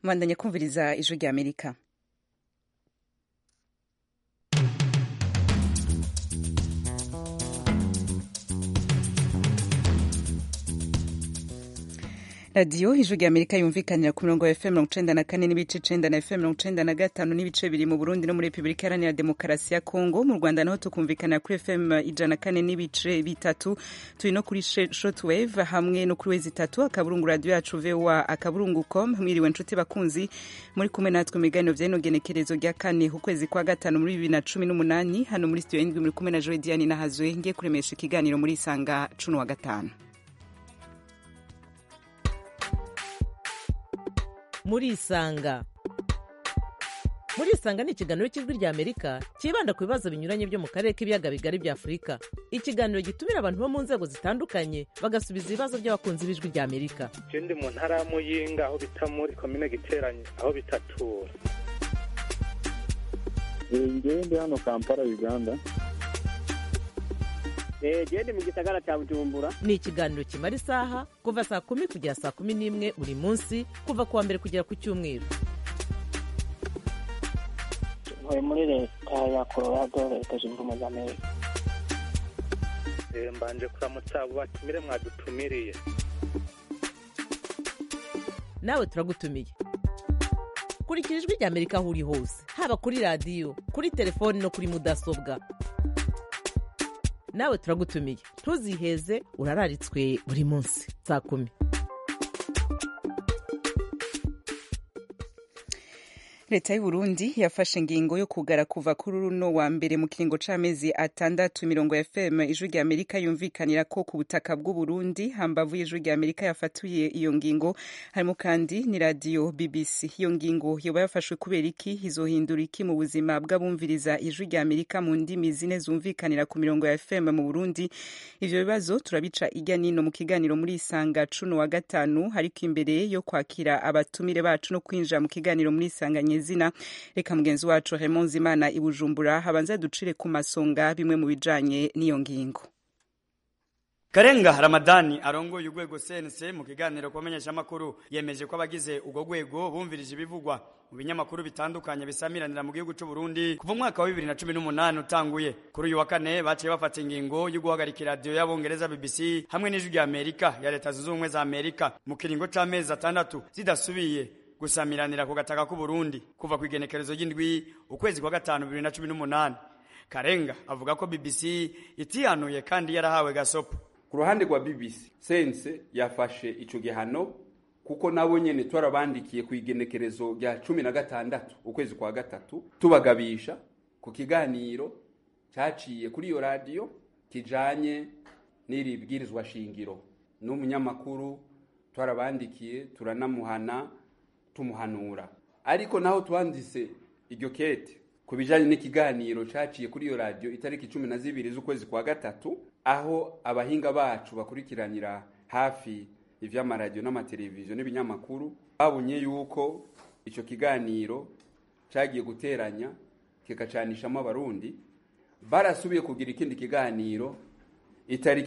Mwandanya kumviriza ijwi rya Amerika. Radio ijwi rya Amerika yumvikanira ku mirongo ya FM 94 n'ibice 9 na FM 95 n'ibice biri mu Burundi no muri Republika Iharanira Demokarasi ya Kongo. Mu Rwanda naho tukumvikana kuri FM 104 n'ibice bitatu, turi no kuri shortwave hamwe no kuri wezi 3 akaburungu radio yacu VOA@com. Mwiriwe nshuti bakunzi, muri kumwe natwe migano vyeno genekerezo rya kane ukwezi kwa gatanu muri 2018. Hano muri studio indwi muri kumwe na Joy Diane na Hazwe ngiye kuremesha ikiganiro muri Sanga 15. Muri Isanga ni ikiganiro cy'ijwi rya Amerika kibanda ku bibazo binyuranye byo mu karere k'ibiyaga bigari bya Afurika. Ikiganiro gitumira abantu bo mu nzego zitandukanye bagasubiza ibibazo by'abakunzi b'ijwi rya Amerika. Je ndi mu ntara ya Muyinga aho bita muri commune Giteranye aho bitatura. Ndi hano Kampala, Uganda. Ndi mu gisagara cya Bujumbura. Ni ikiganiro kimara isaha kuva saa 10 kugera saa 11 buri munsi kuva kuwa mbere kugera ku cyumweru. Ntuye muri leta ya Colorado, leta zunze ubumwe za Amerika. Mbanje kuramutsa abo batumire mwadutumiriye. Nawe turagutumiye. Kurikira ijwi rya Amerika aho uri hose, haba kuri radio, kuri telefone no kuri mudasobwa. Nawe turagutumiye, ntuziheze, urararitswe buri munsi saa 10. Leta y'u Burundi yafashe ingingo yo kugara kuva kuri runo wa mbere mu kiringo c'amezi 6 mirongo ya FM ijwi rya Amerika yumvikanira ko ku butaka bw'u Burundi. Hambavu y'ijwi rya Amerika yafatuye iyo ngingo harimo kandi ni radio BBC. Iyo ngingo yoba yafashwe kubera iki, izohindura iki mu buzima bw'abumviriza ijwi rya Amerika mu ndimi zine zumvikanira ku mirongo ya FM mu Burundi? Ivyo bibazo turabica irya nino mu kiganiro muri Isanga 15. Hariko imbere yo kwakira abatumire bacu no kwinjira mu kiganiro muri Isanga zina, reka mugenzi wacu Raymond Zimana i Bujumbura habanza ducire ku masonga bimwe mu bijanye n'iyo ngingo. Karenga Ramadani arongoye urwego CNC mu kiganiro kumenyesha makuru yemeje ko abagize ugo rwego bumvirije ibivugwa mu binyamakuru bitandukanye bisamiranira mu gihugu cy'u Burundi kuva mwaka wa 2018 utanguye. Kuri uyu wa kane baciye bafata ingingo yo guhagarika radio y'abongereza BBC hamwe n'ijwi rya Amerika ya leta zunze ubumwe za Amerika mu kiringo c'amezi 6 zidasubiye gusamiranira ku gataka k'u Burundi kuva ku igenekerezo ry'indwi ukwezi kwa gatanu 2018. Karenga avuga ko BBC itihanuye kandi yarahawe gasopo. Ku ruhande rwa BBC, Sense yafashe ico gihano kuko nabo nyene twarabandikiye ku igenekerezo rya 16 ukwezi kwa gatatu tubagabisha ku kiganiro cyaciye kuri iyo radio kijanye n'iri bwirizwa shingiro. N'umunyamakuru twarabandikiye turanamuhana tumuhanura. Ariko naho twandise iryo kete kubijanye n'ikiganiro caciye kuri iyo radio itariki 12 z'ukwezi kwa gatatu, aho abahinga bacu bakurikiranira hafi ivy'amaradio n'amateleviziyo n'ibinyamakuru babonye yuko ico kiganiro cagiye guteranya kikacanishamo abarundi, barasubiye kugira ikindi kiganiro itariki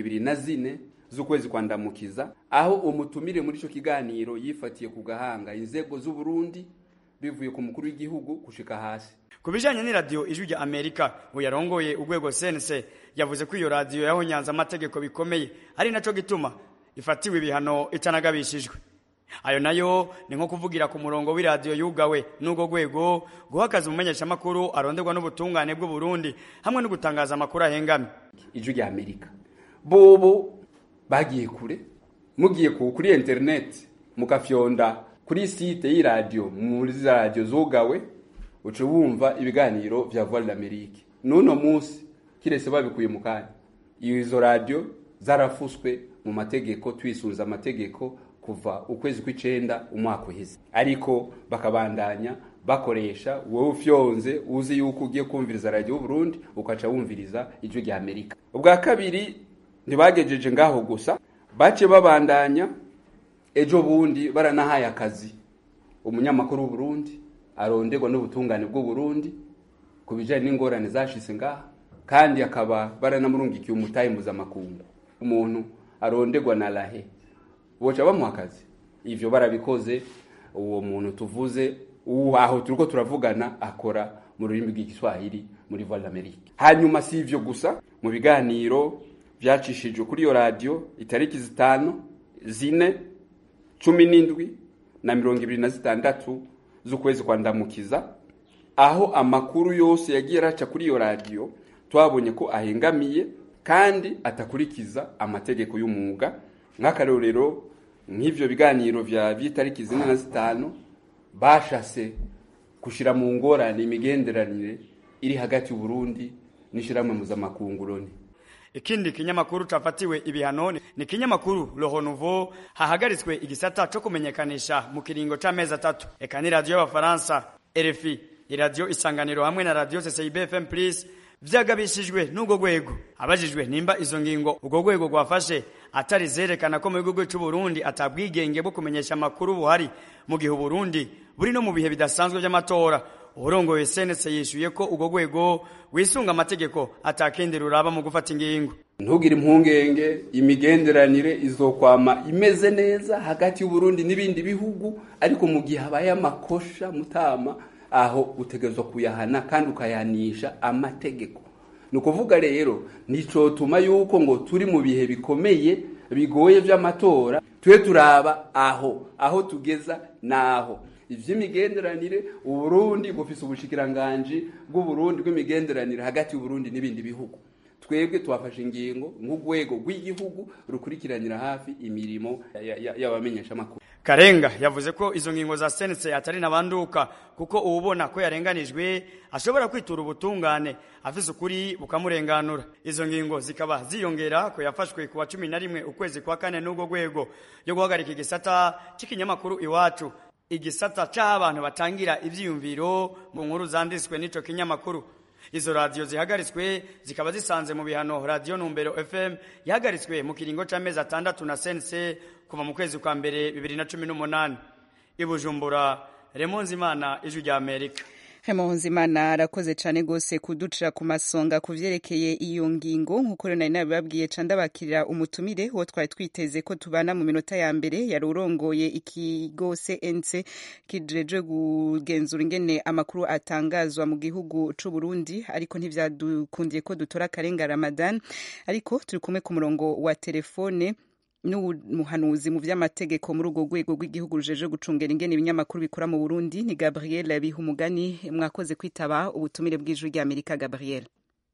24 z'ukwezi kwa Ndamukiza, aho umutumire muri ico kiganiro yifatiye ku gahanga inzego z'u Burundi bivuye ku mukuru w'igihugu gushika hasi. Kubijanye ni radio ijwi rya Amerika uyarongoye urwego CNC yavuze ko iyo radio yahonyanze amategeko bikomeye, ari naco gituma ifatiwe ibihano itanagabishijwe. Ayo nayo ni nko kuvugira ku murongo w'iradio yugawe n'ugo rwego, guhakaza umumenyesha makuru aronderwa n'ubutungane bw'u Burundi hamwe no gutangaza makuru ahengamye. Ijwi rya Amerika bobo bagiye kure, mugiye kuri internet mukafyonda kuri site y'iradio muri za radio zugawe uce wumva ibiganiro vya Voix d'Amérique. Nuno munsi kirese babikuye mu kanya izo radio zarafuswe mu mategeko, twisunza amategeko kuva ukwezi kw'icenda umwaka uheze, ariko bakabandanya bakoresha wowe ufyonze uzi yuko ugiye kumviriza radio Burundi ukaca wumviriza ijwi rya Amerika. Ubwa kabiri ntibagejeje ngaho gusa, bace babandanya ejo bundi baranahaye akazi umunyamakuru w'u Burundi aronderwa n'ubutungane bw'u Burundi kubijanye n'ingorane zashise ngaha, kandi akaba baranamurungikiye umutahe mpuzamakungu. Umuntu aronderwa na lahe boca bamuha akazi, ivyo barabikoze uwo muntu tuvuze aho turiko turavugana akora mu rurimi rw'igiswahili muri Voix d'Amerique. Hanyuma si ivyo gusa, mu biganiro vyacishijwe kuri iyo radio itariki 5, 4, 17 na 26 z'ukwezi kwa Ndamukiza, aho amakuru yose yagiye araca kuri iyo radio twabonye ko ahengamiye kandi atakurikiza amategeko y'umwuga. Nk'akarorero nk'ivyo biganiro vya itariki 4 na 5 bashase kushira mu ngorane imigenderanire iri hagati y'u Burundi n'ishiramwe mpuzamakungu. Ikindi kinyamakuru cafatiwe ibihano ni kinyamakuru Le Renouveau hahagaritswe igisata cyo kumenyekanisha mu kiringo c'amezi 3. Eka ni radio y'Abafaransa RFI, radio Isanganiro hamwe na radio CCIB FM Plus vyagabishijwe n'ubwo gwego. Abajijwe nimba izo ngingo ubwo gwego gwafashe atari zerekana ko mu gihugu cy'u Burundi atabwigenge bwo kumenyesha makuru buhari mu gihe Burundi buri no mu bihe bidasanzwe by'amatora, urongoye SNC yishuye ko ubwo gwego wisunga amategeko atakendera uraba mu gufata ingingo. Ntugire impungenge, imigenderanire izokwama imeze neza hagati y'u Burundi n'ibindi bihugu, ariko mu gihe habaye amakosha mutama aho utegerezwa kuyahana kandi ukayanisha amategeko. Nukuvuga rero nico tuma yuko ngo turi mu bihe bikomeye bigoye vy'amatora, twe turaba aho tugeza naho ivy'imigenderanire. Uburundi bufise ubushikiranganje bw'Uburundi bw'imigenderanire hagati y'Uburundi n'ibindi bihugu. Twebwe twafashe ingingo nk'ugwego rw'igihugu rukurikiranira hafi imirimo y'abamenyesha makuru. Karenga yavuze ko izo ngingo za SNC atari nabanduka kuko ubona ko yarenganijwe ashobora kwitura ubutungane afise ukuri bukamurenganura. Izo ngingo zikaba ziyongera ko yafashwe kuwa 11 ukwezi kwa 4 n'ubwo gwego yo guhagarika igisata c'ikinyamakuru Iwacu, igisata c'abantu batangira ivyiyumviro mu nkuru zanditswe n'ico kinyamakuru. Izo radio zihagaritswe zikaba zisanze mu bihano Radio Numbero FM yahagaritswe mu kiringo c'amezi 6 na SNC kuva mu kwezi kwa mbere 2018. Ibujumbura, Remonzimana, Ijwi rya Amerika. Remonzimana arakoze cyane gose kuducira ku masonga kuvyerekeye iyo ngingo nkuko rero nari nababwiye canda bakirira umutumire wo twari twiteze ko tubana mu minota ya mbere yarurongoye ikigo CNC kijeje kugenzura ingene amakuru atangazwa mu gihugu c'u Burundi, ariko ntivyadukundiye ko dutora Karenga Ramadan, ariko turi kumwe ku murongo wa telefone n'umuhanuzi mu vy'amategeko muri urwo rwego rw'igihugu rujeje gucungera ingene ibinyamakuru bikora mu Burundi ni Gabriel Bihumugani. Mwakoze kwitaba ubutumire bw'Ijwi rya Amerika. Gabriel,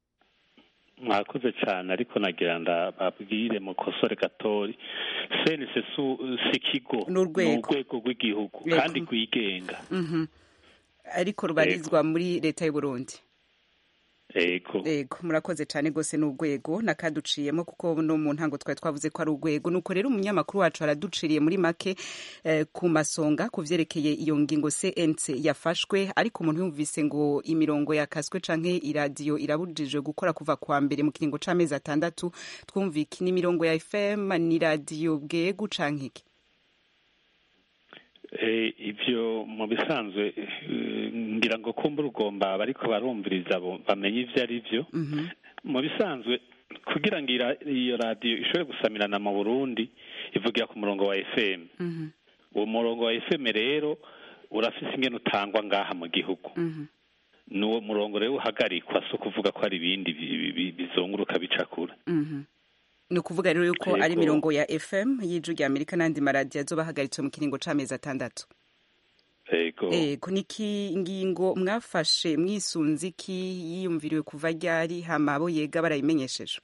mwakoze cyane, ariko nagira ndababwire mu kosore gatori CNC si kigo n'urwego rw'igihugu kandi rwigenga, ariko rubarizwa muri leta y'u Burundi. Ego murakoze cyane gose n'urwego nakaduciyemo kuko no mu ntango twari twavuze ko ari urwego. Nuko rero umunyamakuru wacu araduciriye muri make ku masonga kuvyerekeye iyo ngingo CNC yafashwe, ariko umuntu yumvise ngo imirongo yakaswe canke iradio irabujijwe gukora kuva kwa mbere mu kiringo c'amezi 6. Twumviki ni mirongo ya FM ni radio bwego canke iki? Ivyo mu bisanzwe ngira ngo kumbura ugomba bariko barumviriza bamenye ivyo ari vyo. Mu bisanzwe kugira ngo iyo radio ishobore gusamirana mu Burundi ivugira ku murongo wa FM. Uwo murongo wa FM rero urafise ingene utangwa ngaha mu gihugu. N'uwo murongo rero uhagarikwa so kuvuga ko ari ibindi bizunguruka bicakura. Ni ukuvuga rero yuko ari mirongo ya FM y'Ijwi rya Amerika n'andi maradiyo azobahagaritse mu kiringo c'amezi 6. Ego niki ngingo mwafashe mwisunze iki yiyumviriwe kuva ryari hama abo yega barayimenyesheje?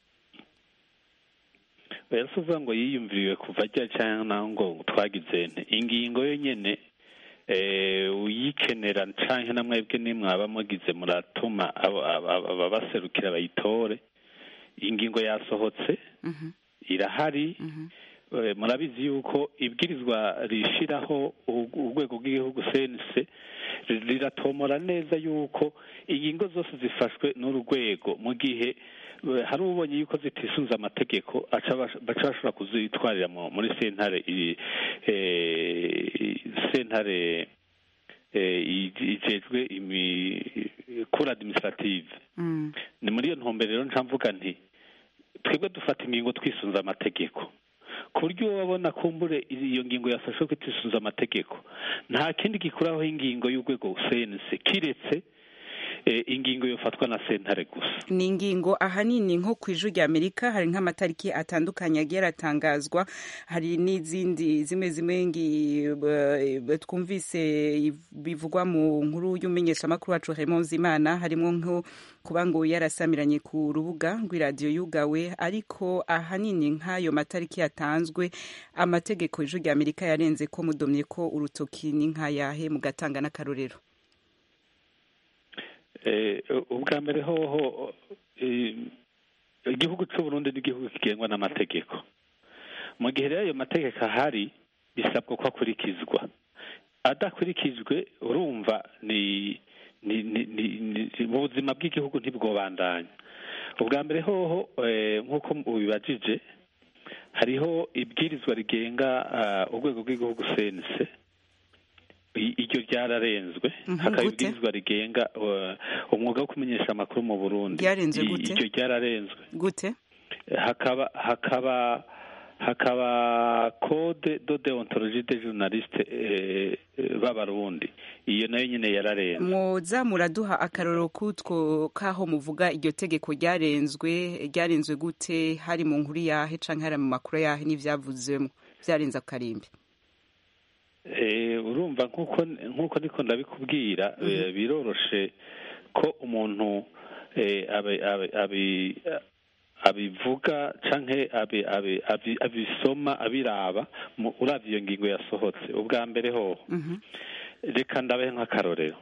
Basuvuga ngo yiyumviriwe kuva ryari cyangwa ngo twagize ingingo yo nyene uyikenera canke namwebwe nimwaba mugize muratuma ababaserukira bayitore. Ingingo yasohotse irahari. Murabizi yuko ibwirizwa rishiraho urwego rw'igihugu CNC riratomora neza yuko ingingo zose zifashwe n'urwego mu gihe hari ubonye yuko zitisunza amategeko baca bashobora kuzitwarira muri sentare ijejwe cour administrative. Ni muri iyo ntumbero rero ncamvuga nti twebwe dufata ingingo twisunza amategeko ku buryo wabona kumbure iyo ngingo yafashwe kutisunza amategeko. Nta kindi gikuraho ingingo y'urwego CNC kiretse ingingo yofatwa na sentare gusa. Ni ingingo ahanini nko ku ijwi rya Amerika hari nk'amatariki atandukanye agiye aratangazwa, hari n'izindi zimwe twumvise bivugwa mu nkuru y'umumenyeshamakuru wacu Raymond Zimana, harimo nko kuba ngo yarasamiranye ku rubuga rw'iradiyo yugawe, ariko ahanini nk'ayo matariki yatanzwe amategeko ijwi rya Amerika yarenze ko mudomye ko urutoki ni nk'ayahe mugatanga n'akarorero? Ubwa mbere hoho igihugu cy'u Burundi n'igihugu kigengwa n'amategeko. Mu gihe rero ayo mategeko ahari bisabwa ko akurikizwa, adakurikijwe urumva ni mu buzima bw'igihugu ntibwobandanya. Ubwa mbere hoho nk'uko ubibajije hariho ibwirizwa rigenga urwego rw'igihugu CNC, iryo ryararenzwe. Hakaba ibwirizwa rigenga umwuga wo kumenyesha amakuru mu Burundi, iryo ryararenzwe gute. hakaba code de déontologie des journalistes b'abarundi, iyo nayo nyine yararenzwe. Mwoza muraduha akarorero kutwo kaho muvuga iryo tegeko ryarenzwe gute? Hari mu nkuru yahe canke hari mu makuru yahe n'ivyavuzwemo vyarenze akarimbi? Urumva nk'uko niko ndabikubwira, biroroshe ko umuntu abivuga canke abisoma abiraba uravye iyo ngingo yasohotse. Ubwa mbere hoho reka ndabahe nk'akarorero.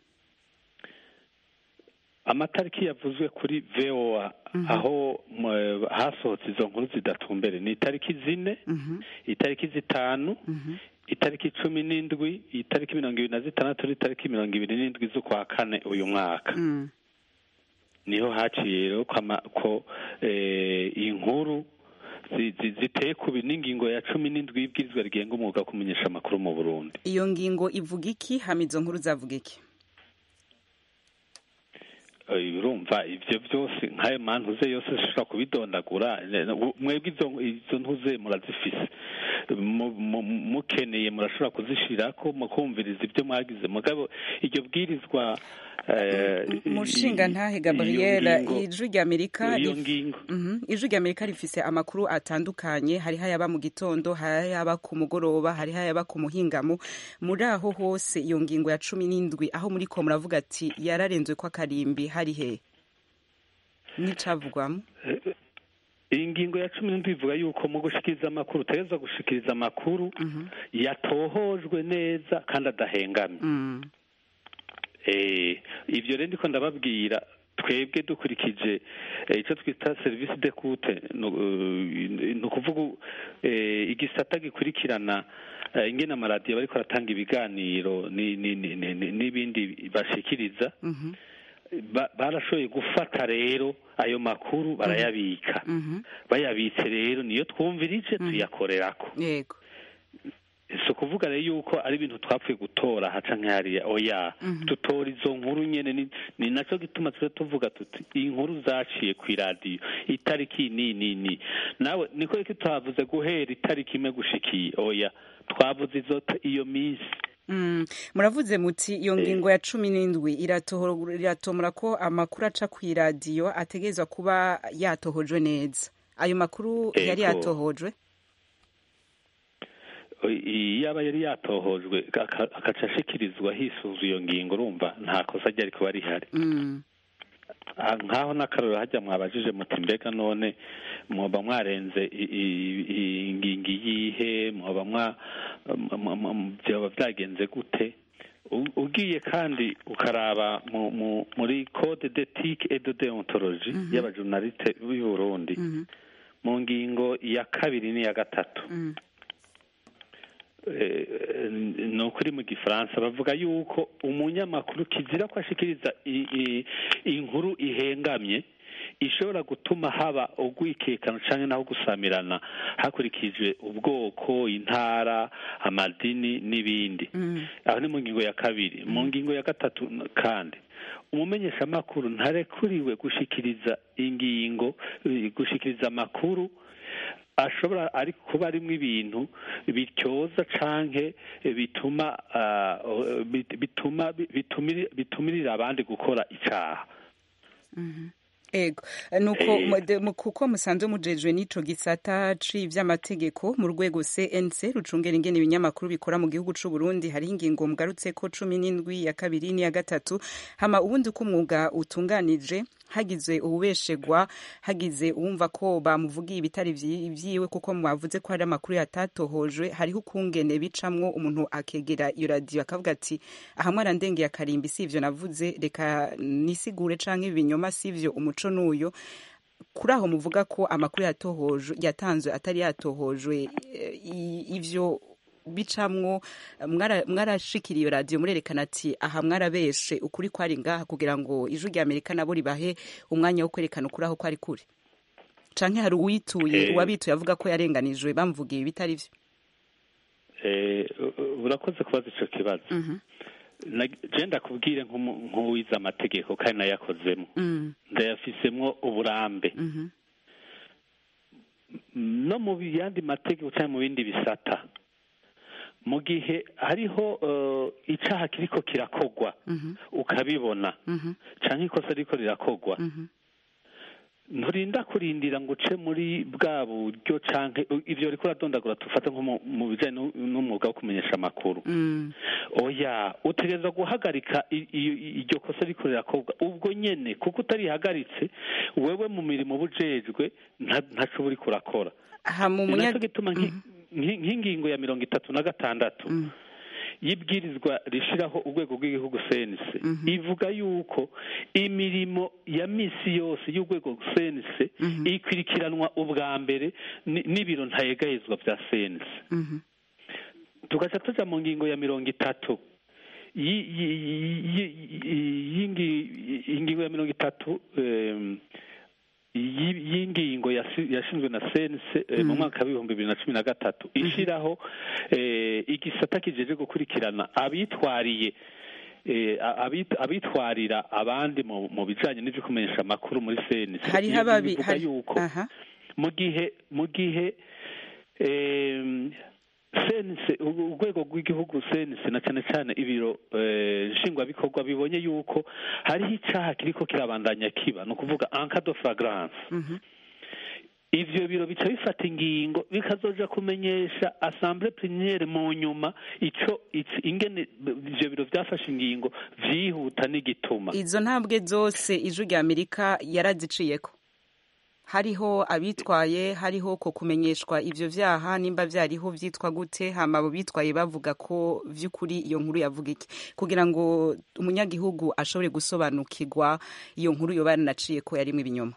Amatariki yavuzwe kuri VOA aho hasohotse izo nkuru zidatumbere ni itariki 4, itariki 5, itariki 17, itariki 26, itariki 27 z'ukwa kane uyu mwaka. Niho haciye rero ko inkuru ziteye kubi n'ingingo ya 17 y'ibwirizwa rigenga umwuga wo kumenyesha amakuru mu Burundi. Iyo ngingo ivuga iki? Hama izo nkuru zavuga iki? Urumva ivyo byose nk'ayo mantuze yose ushobora kubidondagura. Mwebwe izo ntuze murazifise, mukeneye murashobora kuzishirako mukumviriza ibyo mwagize. Mugabo iryo bwirizwa Mushinga ntahe Gabriel, ijwi rya Amerika ijwi rya Amerika rifise amakuru atandukanye, hari hayaba mu gitondo, hari hayaba ku mugoroba, hari hayaba ku muhingamo. Muri aho hose iyo ngingo ya 17 aho muri ko muravuga ati yararenzwe kwa karimbi, hari he nicavugwamo? Iyi ngingo ya 17 ivuga yuko mu gushikiriza amakuru utegezwa gushikiriza amakuru yatohojwe neza kandi adahengamye. Ibyo rero ndiko ndababwira, twebwe dukurikije icyo twita service d'écoute, ni ukuvuga igisata gikurikirana ingene amaradiyo bariko aratanga ibiganiro n'ibindi bashikiriza, barashoboye gufata rero ayo makuru barayabika. Bayabitse rero niyo twumvirije tuyakorerako. Yego. So kuvuga rero yuko ari ibintu twapfuye gutora haca nk'hariya, oya, tutora izo nkuru nyene. Ni naco gituma tuvuga tuti inkuru zaciye ku iradiyo itariki ni nawe niko iki twavuze guhera itariki imwe gushikiye, oya, twavuze iyo minsi. Muravuze muti iyo ngingo ya 17 iratomora ko amakuru aca ku iradiyo ategezwa kuba yatohojwe neza. Ayo makuru yari yatohojwe? Yaba yari yatohojwe akaca ashikirizwa hisunzwe iyo ngingo, urumva nta kosa ryari kuba rihari. Nkaho n'akarorero hajya mwabajije muti mbega none mwoba mwarenze ingingo yihe, mwoba byoba byagenze gute? Ugiye kandi ukaraba muri code d'éthique et de déontologie y'abajournaliste b'u Burundi mu ngingo ya 2 n'iya 3, ni ukuri mu gifaransa bavuga yuko umunyamakuru kizira ko ashikiriza inkuru ihengamye ishobora gutuma haba ugwikekano canke naho gusamirana hakurikijwe ubwoko, intara, amadini n'ibindi. Aho ni mu ngingo ya 2. Mu ngingo ya 3 kandi umumenyesha amakuru ntarekuriwe gushikiriza amakuru ashobora ari kuba arimwo ibintu bityoza canke bitumirira abandi gukora icaha. Ego nuko kuko musanzwe mujejwe n'ico gisata c'ivy'amategeko mu rwego CNC rucungera ingene ibinyamakuru bikora mu gihugu c'u Burundi, hari ingingo mugarutseko 17 ya kabiri n'iya gatatu, hama ubundi ko umwuga utunganije hagize ububeshegwa, hagize uwumva ko bamuvugiye ibitari vyiwe kuko mwavuze ko hari amakuru yatatohojwe, hariho ukungene bicamwo umuntu akegera iyo radio akavuga ati aha mwarandengeye akarimbi si ivyo navuze, reka nisigure canke ibinyoma si ivyo umuco n'uyo. Kuri aho muvuga ko amakuru yatohojwe yatanzwe atari yatohojwe, ivyo bicamwo mwarashikira iyo radio murerekana ati aha mwarabeshe ukuri kwari ngaha kugira ngo ijwi rya Amerika nabo ribahe umwanya wo kwerekana ukuri aho kwari kuri, canke hari uwabituye avuga ko yarenganijwe bamvugiye bitari vyo? Urakoze kubaza ico kibazo. Je ndakubwire nk'uwize amategeko kandi nayakozemo, ndayafisemwo uburambe no mu yandi mategeko cyangwa mu bindi bisata. Mu gihe hariho icaha kiriko kirakogwa ukabibona canke ikosa riko rirakogwa, nturinda kurindira ngo uce muri bwa buryo canke ivyo riko radondagura tufata nko mu bijanye n'umwuga wo kumenyesha amakuru. Oya, utegerezwa guhagarika iryo kosa riko rirakogwa ubwo nyene, kuko utarihagaritse wewe mu mirimo bujejwe ntaco uri kurakora. Nico gituma nk'ingingo ya 36 y'ibwirizwa rishiraho urwego rw'igihugu CNC ivuga yuko imirimo ya misi yose y'urwego CNC ikwirikiranwa ubwa mbere n'ibiro ntayegayezwa vya CNC. Tugaca tuja mu ngingo ya 30 ingingo ya 30 y'ingingo yashinzwe na CNC mu mwaka wa 2013 ishiraho igisata kijeje gukurikirana abitwarira abandi mu bijanye n'ivyo kumenyesha amakuru muri CNC. Hari hababi yuko mu gihe CNC urwego rw'igihugu CNC na cyane cyane ibiro nshingwabikorwa bibonye yuko hariho icaha kiriko kirabandanya kiba, no kuvuga en cas de flagrance, ivyo biro bica bifata ingingo bikazoja kumenyesha assemblée plénière mu nyuma ingene ivyo biro vyafashe ingingo vyihuta n'igituma. Izo ntambwe zose ijwi rya Amerika yaraziciyeko, hariho abitwaye, hariho ko kumenyeshwa ivyo vyaha nimba vyariho vyitwa gute, hama abo bitwaye bavuga ko vy'ukuri iyo nkuru yavuga iki, kugira ngo umunyagihugu ashobore gusobanukirwa iyo nkuru yo baranaciye ko yarimwe ibinyoma.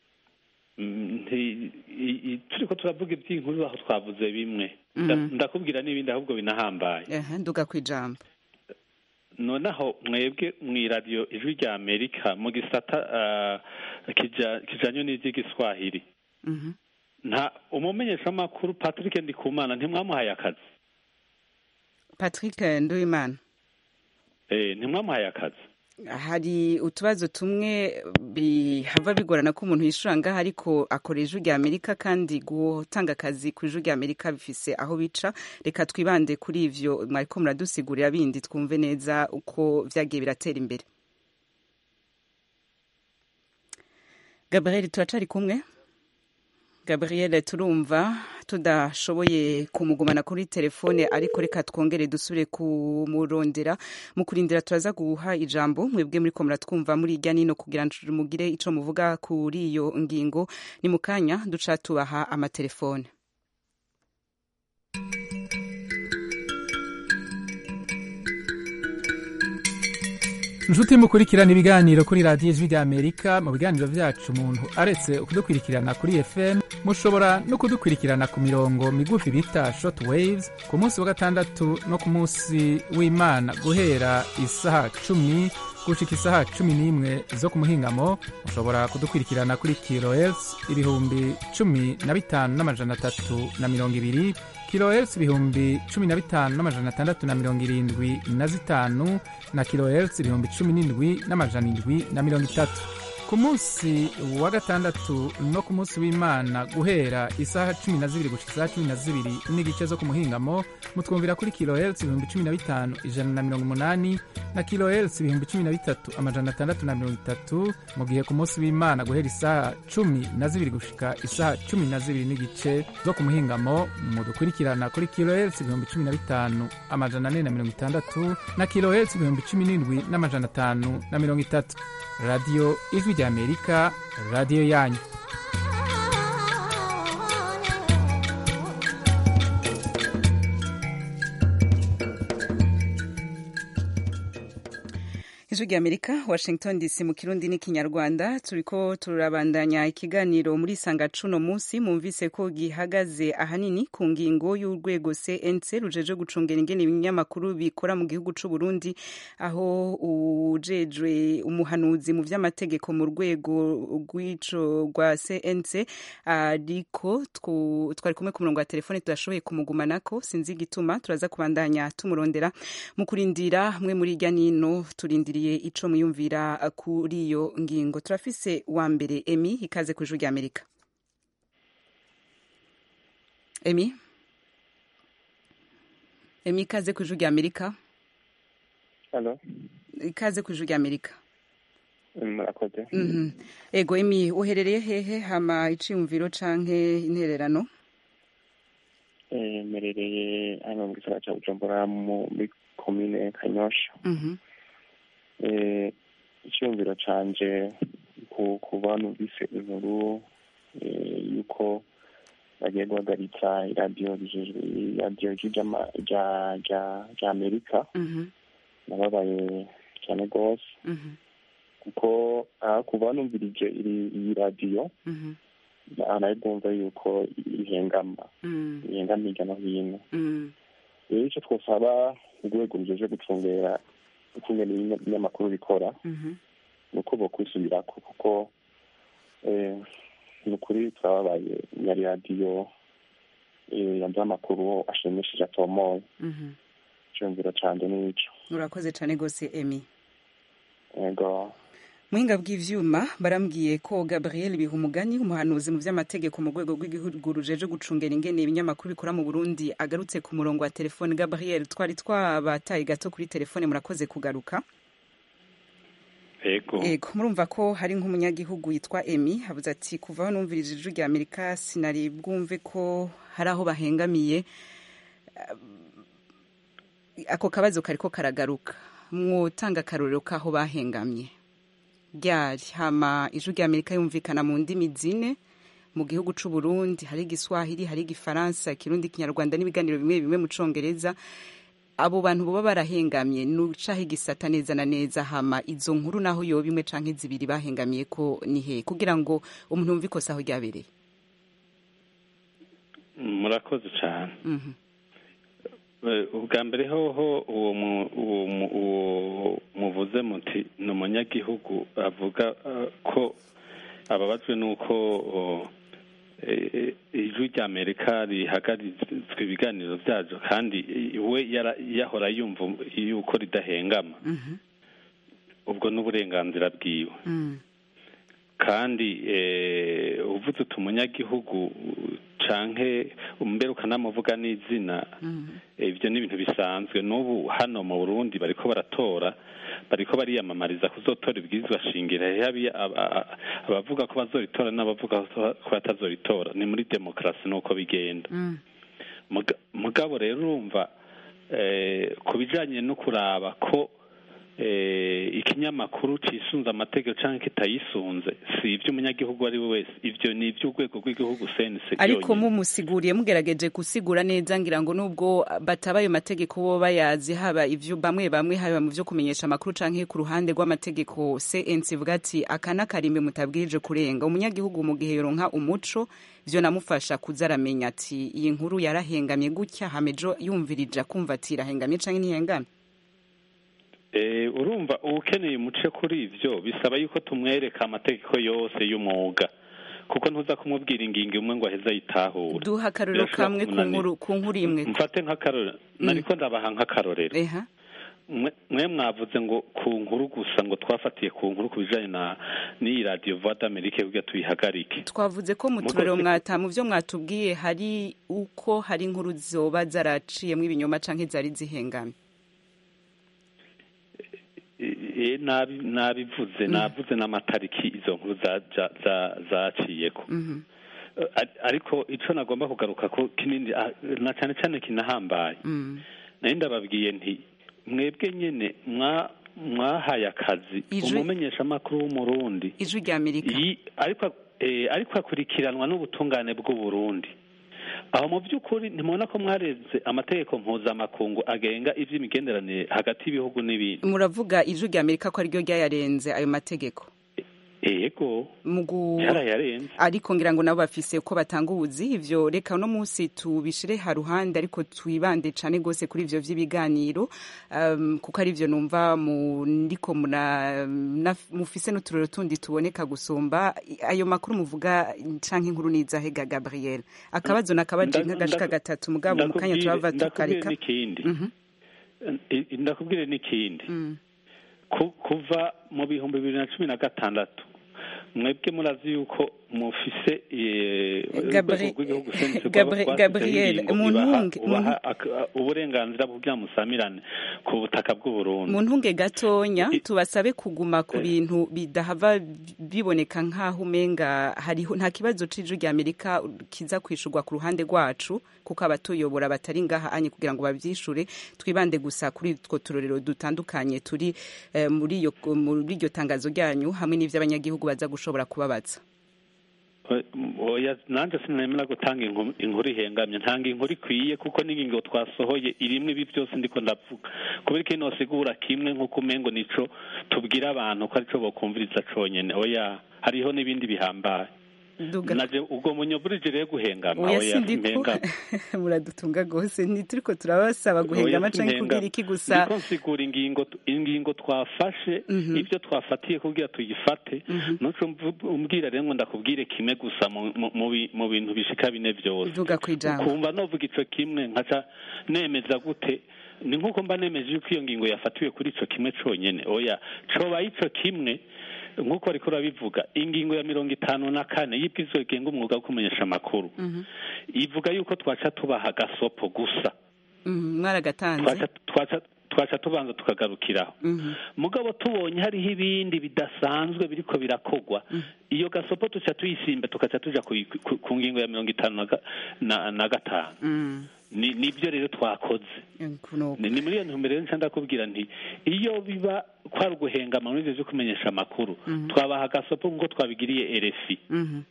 Turiko turavuga ivy'inkuru aho twavuze bimwe, ndakubwira n'ibindi ahubwo binahambaye. Nduga kwijambo. Nonaho mwebwe mw'iradio ijwi rya Amerika mu gisata kijanye n'ivy'igiswahili, nta umumenyesha makuru Patrick Ndikumana ntimwamuhaye akazi? Patrick Nduwimana ntimwamuhaye akazi? Hari utubazo tumwe bihava bigorana ko umuntu yishura ngaho ariko akora ijwi rya Amerika, kandi gutanga akazi ku ijwi rya Amerika bifise aho bica. Reka twibande kuri ivyo mwariko muradusigurira bindi twumve neza uko vyagiye biratera imbere. Gabriel, turacari kumwe? Gabriel, turumva tudashoboye kumugumana kuri telefone, ariko reka twongere dusubire kumurondera. Mu kurindira turaza guha ijambo mwebwe muri ko muratwumva muri irya nino kugira ngo mugire ico muvuga kuri iyo ngingo. Ni mukanya duca tubaha amatelefone. Nshuti mukurikirana ibiganiro kuri radiyo ijwi rya Amerika, mu biganiro vyacu umuntu aretse kudukurikirana kuri FM mushobora no kudukurikirana ku mirongo migufi bita short waves ku munsi wa gatandatu no ku munsi w'Imana guhera isaha 10 gushika isaha 11 zo ku muhingamo. Mushobora kudukurikirana kuri kilohertz 15,320 kilohertz 15,675 na kilohertz 17,730. ku munsi wa gatandatu no ku munsi w'Imana guhera isaha 12 gushika isaha 12 n'igice zo ku muhingamo mutwumvira kuri kilohertz 15,180 na kilohertz 13,630 mu gihe ku munsi w'Imana guhera isaha 12 gushika isaha 12 n'igice zo ku muhingamo mudukurikirana kuri kilohertz 15,460 na kilohertz 17,530. Radio Ijwi ry'Amerika, radio yanyu. Ijwi ry'Amerika, Washington DC mu Kirundi n'ikinyarwanda. Turiko turabandanya ikiganiro muri sanga cuno munsi mumvise ko gihagaze ahanini ku ngingo y'urwego CNC rujeje gucungera ingene ibinyamakuru bikora mu gihugu c'u Burundi, aho ujejwe umuhanuzi mu vy'amategeko mu rwego rw'ico rwa CNC ariko twari kumwe ku murongo wa telefone tudashoboye kumugumanako, sinzi igituma. Turaza kubandanya tumurondera mu kurindira mwe muri irya nino turindiriye ico muyumvira kuri iyo ngingo. Turafise wa mbere Emi, ikaze ku Ijwi ry'Amerika. Emi, ikaze ku Ijwi ry'Amerika. Hello. Ikaze ku Ijwi ry'Amerika. Murakoze. Ego Emi, uherereye hehe hama iciyumviro canke intererano? Merereye hano mu gisagara ca Bujumbura muri komine Kanyosha. Icyumviro canje ku bantu bise inkuru yuko bagiye guhagaritsa iradiyo rya Amerika, nababaye cyane rwose kuko ku banumvirije iyi radiyo nayo bumva yuko ihengama hirya no hino. Rero icyo twosaba urwego rujeje gucungera ukungene ibinyamakuru bikora ni uko bokwisubirako, kuko ni ukuri turababaye nyari radiyo yambaye amakuru ashimishije atomoye. Icyumviro canje ni ico. Urakoze cane gose Emi. Ego. Muhinga bw'ivyuma barambwiye ko Gabriel Bihumugani, umuhanuzi mu vy'amategeko mu rwego rw'igihugu rujeje gucungera ingene ibinyamakuru bikora mu Burundi, agarutse ku murongo wa telefone. Gabriel, twari twabataye gato kuri telefone, murakoze kugaruka. Ego. Murumva ko hari nk'umunyagihugu yitwa Emi havuze ati kuva aho numvirije Ijwi ry'Amerika sinari bwumve ko hari aho bahengamiye. Ako kabazo kariko karagaruka, mwotanga akarorero k'aho bahengamye ryari? Hama Ijwi ry'Amerika yumvikana mu ndimi zine mu gihugu c'u Burundi, hari Igiswahili, hari Igifaransa, Kirundi, Kinyarwanda n'ibiganiro bimwe bimwe mu Congereza. Abo bantu boba barahengamye nucaho igisata neza na neza, hama izo nkuru naho yoba imwe canke zibiri bahengamiye ko ni he, kugira ngo umuntu yumve ikosa aho ryabereye? Murakoze cyane. Ubwa mbere hoho uwo muvuze muti ni umunyagihugu avuga ko ababajwe n'uko Ijwi ry'Amerika rihagaritswe ibiganiro byazo, kandi we yahora yumva yuko ridahengama. Ubwo n'uburenganzira bwiwe. Kandi uvuze uti umunyagihugu canke mbere ukanamuvuga n'izina, ibyo ni ibintu bisanzwe. N'ubu hano mu Burundi bariko baratora, bariko bariyamamariza kuzotora ibwirizwa shingiro. Abavuga ko bazoritora n'abavuga ko batazoritora. Ni muri demokarasi nuko bigenda. Mugabo rero urumva ku bijanye no kuraba ko ikinyamakuru cisunze amategeko canke kitayisunze, si ivy'umunyagihugu ari we wese, ivyo ni ivy'urwego rw'igihugu CNC. Ariko mumusiguriye mugerageje gusigura neza, ngira ngo nubwo bataba ayo mategeko bo bayazi, haba ivyo bamwe haba mu vyo kumenyesha amakuru canke ku ruhande rw'amategeko CNC ivuga ati akana karimbe mutabwirije kurenga. Umunyagihugu mu gihe yoronka umuco vyo namufasha kuzaramenya ati iyi nkuru yarahengamye gutya, hamejo yumvirije kumva ati irahengamye canke ntihengamye. Urumva ukeneye umuce kuri ivyo bisaba yuko tumwereka amategeko yose y'umwuga, kuko ntuza kumubwira ingingo imwe ngo aheza yitahure. Duha akarorero kamwe ku nkuru imwe. Mfate nk'akarorero, nariko ndabaha nk'akarorero. mwe mwavuze ngo ku nkuru gusa ngo twafatiye ku nkuru ku bijanye n'iyi radiyo voix d'Amerique kugira tuyihagarike. Twavuze ko mu turero mu byo mwatubwiye hari uko hari inkuru zoba zaraciyemo ibinyoma canke zari zihengamye. Nabivuze n'amatariki izo nkuru zaciyeko. Ariko ico nagomba kugaruka ko kinini na cyane cyane kinahambaye. Nayo ndababwiye nti mwebwe nyene mwahaye akazi umumenyesha makuru w'umurundi Ijwi rya Amerika ariko akurikiranwa n'ubutungane bw'u Burundi. Aho mu by'ukuri ntimubona ko mwareze amategeko mpuzamakungu agenga ivy'imigenderanire hagati y'ibihugu n'ibindi. Muravuga Ijwi rya Amerika ko ariryo ryayarenze ayo mategeko? Ego yarayarenze, ariko ngira ngo nabo bafise uko batanga ubuzi. Ivyo reka no munsi tubishire ha ruhande, ariko twibande cane gose kuri ivyo vy'ibiganiro, kuko ari ivyo numva ndiko mufise n'uturero tundi tuboneka gusumba ayo makuru muvuga canke inkuru nizahega. Gabriel, akabazo nakabaje nk'agashika gatatu mugabo mu kanya turava tukareka ndakubwire n'ikindi. Kuva mu 2016 mwebwe murazi yuko mufise Gabriel uburenganzira bwo musamirane ku butaka bw'u Burundi. Mu ntunge gatonya tubasabe kuguma ku bintu bidahava biboneka nk'aho umenga hariho nta kibazo c'Ijwi rya Amerika kiza kwishurwa ku ruhande rwacu, kuko abatuyobora batari ngaha anye kugira ngo bavyishure. Twibande gusa kuri utwo turorero dutandukanye turi muri iryo tangazo ryanyu hamwe n'ivy'abanyagihugu baza gushobora kubabaza. Oya, nanje sinemera gutanga inkuru ihengamye, ntanga inkuru ikwiye, kuko n'ingingo twasohoye irimwe ibi byose ndiko ndavuga. Kubera ko inosigura kimwe nk'uko umengo nico tubwira abantu ko arico bokumviriza conyene. Oya, hariho n'ibindi bihambaye. Naje ubwo munyoburije rero guhengama. Oya, sindiko muradutunga gose, ntituriko turabasaba guhengama canke kugira iki gusa. Niko nsigura ingingo twafashe, ibyo twafatiye kugira tuyifate. Nuko umbwira rero ngo ndakubwire kimwe gusa mu bintu bishika bine byose. Vuga kwijambo. Kumva novuga ico kimwe nkaca nemeza gute? Ni nkuko mba nemeje yuko iyo ngingo yafatiwe kuri ico kimwe conyene. Oya, coba ico kimwe nkuko ariko rabivuga. Ingingo ya 54 y'ibwirizwa rigenga umwuga wo kumenyesha amakuru ivuga yuko twaca tubaha gasopo gusa. Mwaragatanze twaca tubanza tukagarukiraho. Mugabo tubonye hariho ibindi bidasanzwe biriko birakogwa, iyo gasopo tuca tuyisimba tukaca tuja ku ngingo ya 55. Nibyo rero twakoze. Ni muri iyo ntumbero rero ndakubwira nti iyo biba kwari guhengama muri ivyo kumenyesha amakuru twabaha gasopo ngo twabigiriye RFI.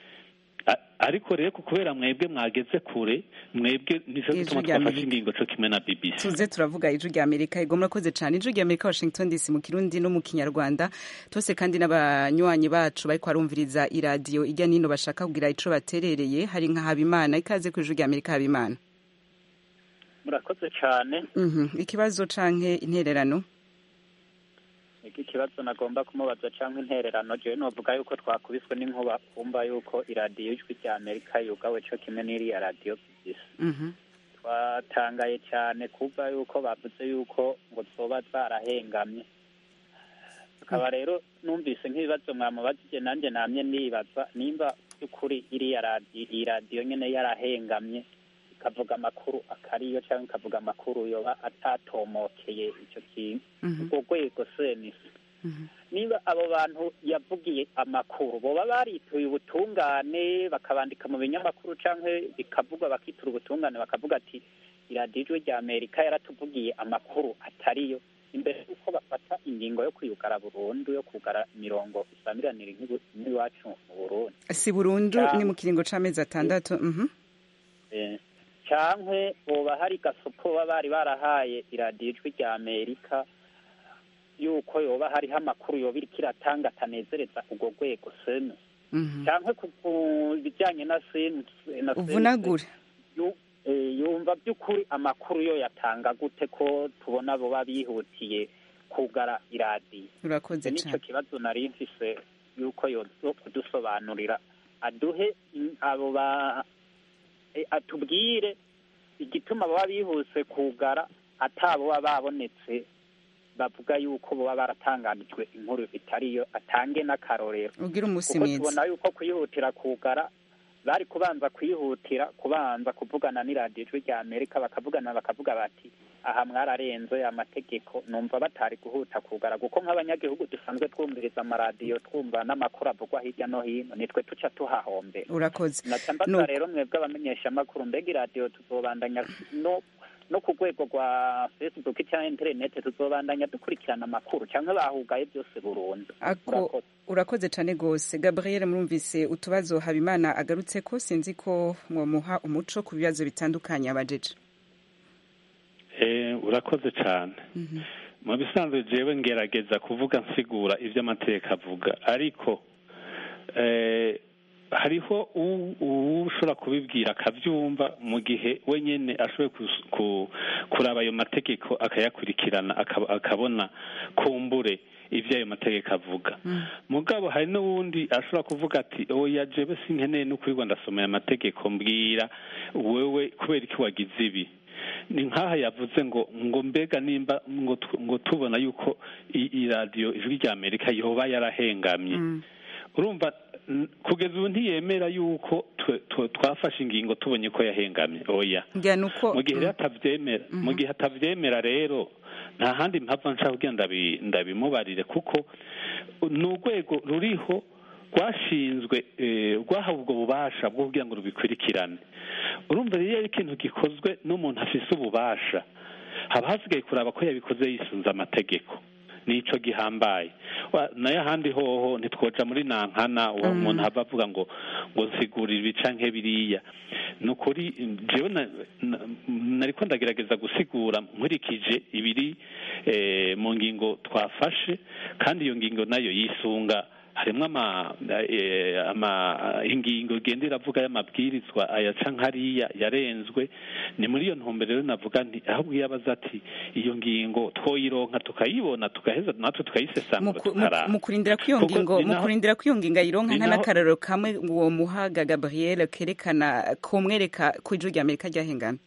Ariko rero kubera mwebwe mwageze kure, mwebwe nico gituma twafashe ingingo cyo kimwe na BBC. Tuze turavuga Ijwi rya Amerika, igomba murakoze cyane. Ijwi rya Amerika, Washington DC, mu Kirundi no mu Kinyarwanda. Tose kandi n'abanywanyi bacu bari kwarumviriza iradiyo ijya nino bashaka kugira ico baterereye. Hari nka Habimana, ikaze ku Ijwi rya Amerika. Habimana, murakoze cyane. Ikibazo canke intererano? Ikibazo nagomba kumubaza canke intererano, je novuga yuko twakubiswe n'inkuba kumva yuko iradiyo Ijwi rya Amerika yugawe cyo kimwe n'iri ya radio BBC. Twatangaye cyane kuva yuko bavuze yuko ngo zoba zarahengamye. Akaba rero numvise nk'ibibazo mwamubajije, nanje namye nibaza nimba by'ukuri iri radio nyene yarahengamye ikavuga amakuru akariyo cyangwa ikavuga amakuru yoba atatomokeye icyo kintu. Ubwo rwego senisi niba abo bantu yavugiye amakuru boba barituye ubutungane bakabandika mu binyamakuru cyangwa bikavuga bakitura ubutungane bakavuga ati iradiyo Ijwi rya Amerika yaratuvugiye amakuru atariyo, imbere yuko bafata ingingo yo kwiyugara burundu, yo kugara mirongo isamiranire nk'iwacu mu Burundi. Si burundu, ni mu kiringo c'amezi 6. Cyangwa boba hari gasopo bari barahaye iradiyo Ijwi rya Amerika yuko yoba hariho amakuru yoba iriko iratanga atanezereza urwo rwego sena. Cyangwa ku bijyanye na sena uvunagura yumva by'ukuri amakuru yo yatanga gute ko tubona boba bihutiye kugara iradiyo. Urakoze cyane. Nicyo kibazo nari mfise yuko yozo kudusobanurira, aduhe abo atubwire igituma baba bihuse kugara atabo babonetse bavuga yuko baba baratanganijwe inkuru itariyo atange n'akarorero ugira umunsi kuko mwiza tubona yuko kuyihutira kugara bari kubanza kubanza kuvugana n'iradiyo ijwi rya Amerika bakavuga bati aha mwararenze amategeko numva batari guhuta kugara kuko nk'abanyagihugu dusanzwe twumviriza amaradiyo twumva n'amakuru avugwa hirya no hino nitwe tuca tuhahombera urakoze natambaza rero mwebwe abamenyesha amakuru mbega iradiyo tuzobandanya no ku rwego rwa Facebook cyangwa internet tuzobandanya dukurikirana amakuru cyangwa bahugaye byose burundu urakoze cyane gose Gabriel murumvise utubazo Habimana agarutse ko sinzi ko mwomuha umuco ku bibazo bitandukanye abajeje urakoze cyane mu bisanzwe jewe ngerageza kuvuga nsigura ivyo amategeko avuga ariko hariho ushobora kubibwira akavyumva mu gihe wenyene ashoboye kuraba ayo mategeko akayakurikirana akabona kumbure ivyo ayo mategeko avuga mugabo hari n'uwundi ashobora kuvuga ati oya jewe sinkeneye no kwirwa ndasoma aya mategeko mbwira wewe kubera iki wagize ibi ni nkaha yavuze ngo mbega nimba ngo tubona yuko iradiyo ijwi rya Amerika yoba yarahengamye urumva kugeza ubu ntiyemera yuko twafashe ingingo tubonye ko yahengamye oya mu gihe atavyemera rero nta handi mpamvu nshaka kugira ndabimubarire kuko ni urwego ruriho rwashinzwe rwahawe ubwo bubasha bwo kugira ngo rubikurikirane urumva rero ikintu gikozwe n'umuntu afise ububasha haba hasigaye kuraba ko yabikoze yisunze amategeko nico gihambaye nayo ahandi hoho ntitwoja muri nankana uwo muntu hava avuga ngo nsigurira ibi canke biriya nukuri jewe nariko ndagerageza gusigura nkurikije ibiri mu ngingo twafashe kandi iyo ngingo nayo yisunga harimwo ingingo igenda iravuga y'amabwirizwa aya canke hariya yarenzwe ni muri iyo ntumbero rero navuga nti ahubwo yabaza ati iyo ngingo twoyironka tukayibona tugaheza natwe tukayisesangura tukaraba mukurindira ko iyo ngingo ayironka nta n'akarorero kamwe uwo muhaga Gabriel kerekana kumwereka ko ijwi rya Amerika ryahengana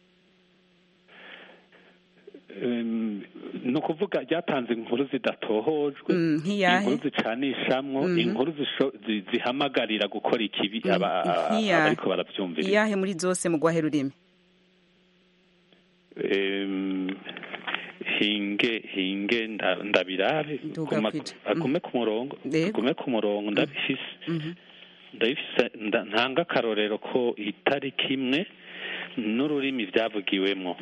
ni ukuvuga ryatanze inkuru zidatohojwe inkuru zicanishamwo inkuru zihamagarira gukora ikibi abariko baravyumvira iyahe muri zose mu gwahe rurimi hinge ndabirabe agume ku murongo ndabifise ntanga akarorero ko itariki imwe n'ururimi vyavugiwemwo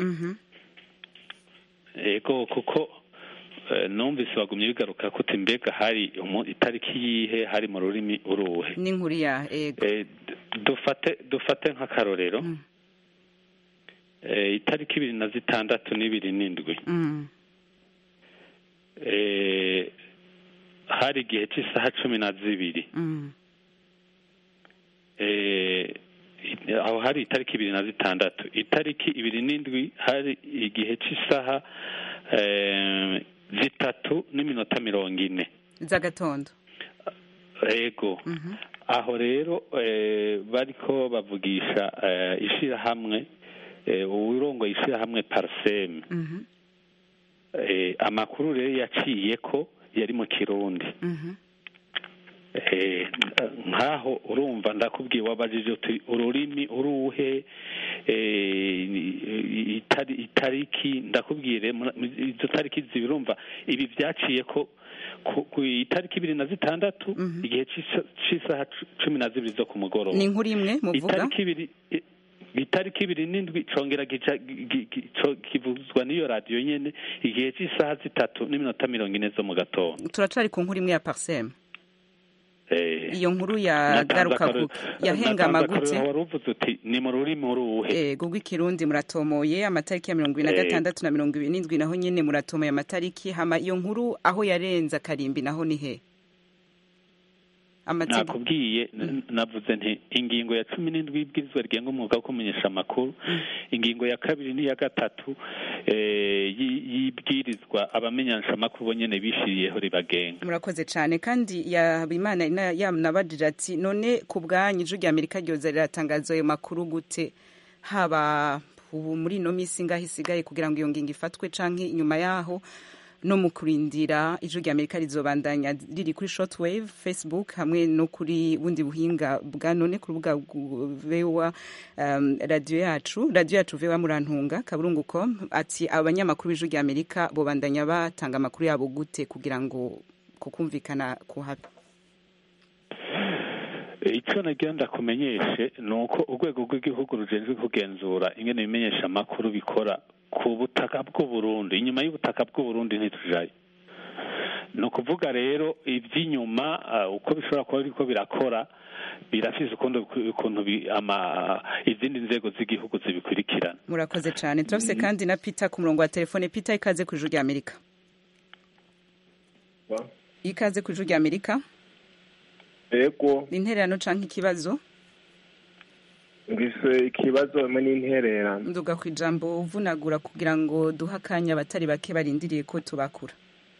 ego kuko numvise bagumye bigaruka kuti mbega hari itariki yihe hari mu rurimi uruhe n'inkuru ya ego dufate nk'akarorero itariki 26 n'indwi hari igihe cy'isaha 12 aho hari itariki 26 itariki 27 hari igihe cy'isaha 3:40 z'agatondo ego aho rero bariko bavugisha ishirahamwe uwirongo ishirahamwe Parsem amakuru rero yaciye ko yari mu Kirundi nkaho urumva ndakubwiye wabajije uti ururimi uruhe itariki ndakubwire izo tariki zibirumva ibi byaciye ko ku itariki 26 igihe cy'isaha 12 zo ku mugoroba ni inkuru imwe muvuga itariki 27 congera kivuzwa n'iyo radiyo nyene igihe cy'isaha 3:40 zo mu gatondo turacari ku nkuru imwe ya Parsem iyo nkuru yagaruka yahengama gute waruvuze uti ni mu rurimi uruhe gugwa ikirundi muratomoye amatariki ya 26 na 27 naho nyene muratomoye amatariki hama iyo nkuru aho yarenza karimbi naho ni he nakubwiye navuze nti ingingo ya 17 y'ibwirizwa rigenga umwuga wo kumenyesha amakuru ingingo ya 2 n'iya 3 y'ibwirizwa abamenyesha amakuru bonyene bishiriyeho ribagenga murakoze cyane kandi Habimana nabajije ati none ku bwanyu ijwi rya Amerika ryoza riratangaza ayo makuru gute haba ubu muri no misi ngaho isigaye kugira ngo iyo ngingo ifatwe canke inyuma yaho no mu kurindira ijwi rya Amerika rizobandanya riri kuri shortwave Facebook hamwe no kuri bundi buhinga bwa none ku rubuga VOA radio yacu VOA Murantunga kaburungu.com ati abanyamakuru b'ijwi rya Amerika bobandanya batanga amakuru yabo gute kugira ngo kukumvikana kuhabe. Icyo nagenda kumenyeshe nuko urwego rw'igihugu rujejwe kugenzura ingene bimenyesha amakuru bikora ku butaka bw'u Burundi, inyuma y'ubutaka bw'u Burundi ntitujaye. No kuvuga rero iby'inyuma uko bishobora kuba biriko birakora birafise ukuntu izindi nzego z'igihugu zibikurikirana. Murakoze cyane. Turafise kandi na Peter ku murongo wa telefone. Peter, ikaze ku ijwi rya Amerika. Ikaze ku ijwi rya Amerika. Ego. Intererano canke ikibazo? Ngise ikibazo hamwe n'intererano. Nduga ku ijambo uvunagura kugira ngo duhakanya abatari bake barindiriye ko tubakura.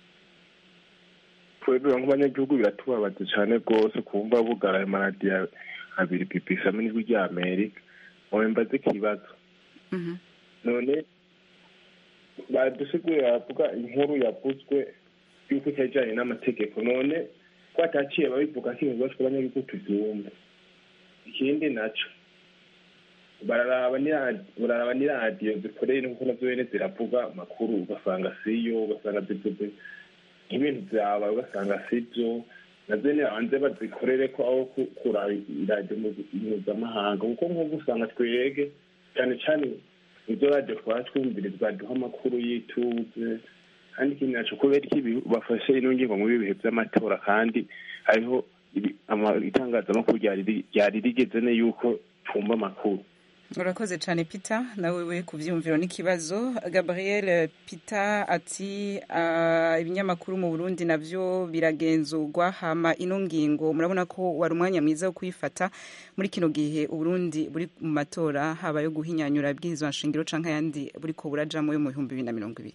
Twebwe nk'abanyagihugu biratubabaza cyane rwose kumva bugaraye amaradiyo abiri BBC hamwe n'ijwi rya Amerika. Mbaze ikibazo. None badusigurira bavuga inkuru yavuzwe yuko cyajyanye n'amategeko, none ko ataciye babivuga nk'ibibazo abanyagihugu tubyumva. Ikindi naco bararaba ni radiyo zikoreye nuko nazo bene ziravuga amakuru ugasanga siyo, ugasanga zivuze ibintu byaba ugasanga sibyo, nazo ni hanze bazikorere ko aho kuraba iradiyo mpuzamahanga, kuko nk'ubu usanga twege cyane cyane ibyo radiyo twaba twumvirizwa duha amakuru y'ituze. Kandi ikindi naco kubera iki bafashe ino ngingo mu bihe by'amatora kandi hariho itangazamakuru ryari rigeze ne yuko twumva amakuru. Urakoze cyane Peter, nawe we kuvyumviro n'ikibazo. Gabriel Peter ati ibinyamakuru mu Burundi navyo biragenzurwa, hama ino ngingo murabona ko wari umwanya mwiza wo kuyifata muri kino gihe Uburundi buri mu matora, haba yo guhinyanyura ibwirizwa nshingiro canke yandi buriko burajamo yo mu 2020.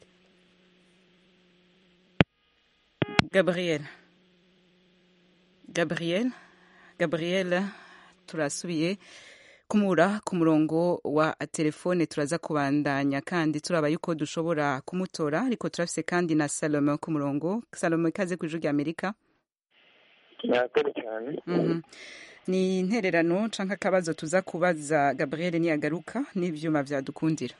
Gabriel turasubiye kumura ku murongo wa telefone, turaza kubandanya kandi turaba yuko dushobora kumutora, ariko turafise kandi na Salome ku murongo. Salome, ikaze ku ijwi rya Amerika. Murakoze cyane. Ni intererano canke akabazo tuza kubaza Gabriel niyagaruka n'ivyuma vyadukundira.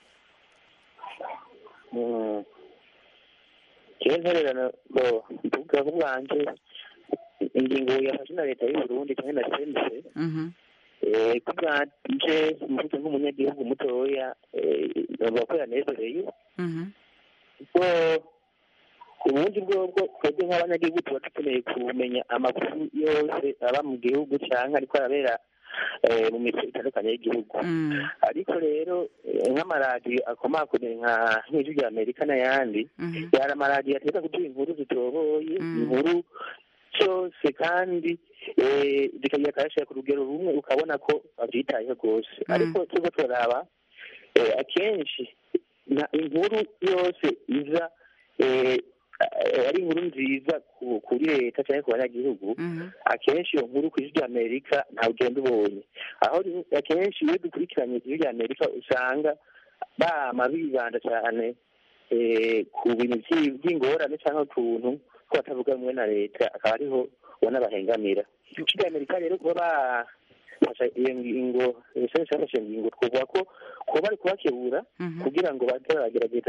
Intererano mvuga ko bwanje ingingo yafashe na leta y'u Burundi kandi na CNC kubwanje mvuze nk'umunyagihugu mutoya bavuga ko yanezereye kuko ubundi bwobwo twebwe nk'abanyagihugu tuba dukeneye kumenya amakuru yose aba mu gihugu canke ariko arabera mu mico itandukanye y'igihugu. Ariko rero nk'amaradiyo akomakomeye nk'ijwi rya Amerika n'ayandi yari amaradiyo ateza kuduha inkuru zitoboye, inkuru cyose kandi zikagira akayashira ku rugero rumwe ukabona ko babyitayeho rwose. Ariko tuba turaraba akenshi inkuru yose iza ari inkuru nziza kuri leta cyangwa ku banyagihugu, akenshi iyo nkuru ku ijwi rya Amerika ntabwo ugenda ubonye. Aho akenshi iyo dukurikiranye ijwi rya Amerika usanga bama bibanda cyane ku bintu by'ingorane cyangwa utuntu ko batavuga rumwe na leta, akaba ariho ubona bahengamira. Ijwi rya Amerika rero kuba bafashe iyo ngingo, bafashe iyo ngingo twavuga ko kuba bari kubakebura kugira ngo baze baragerageza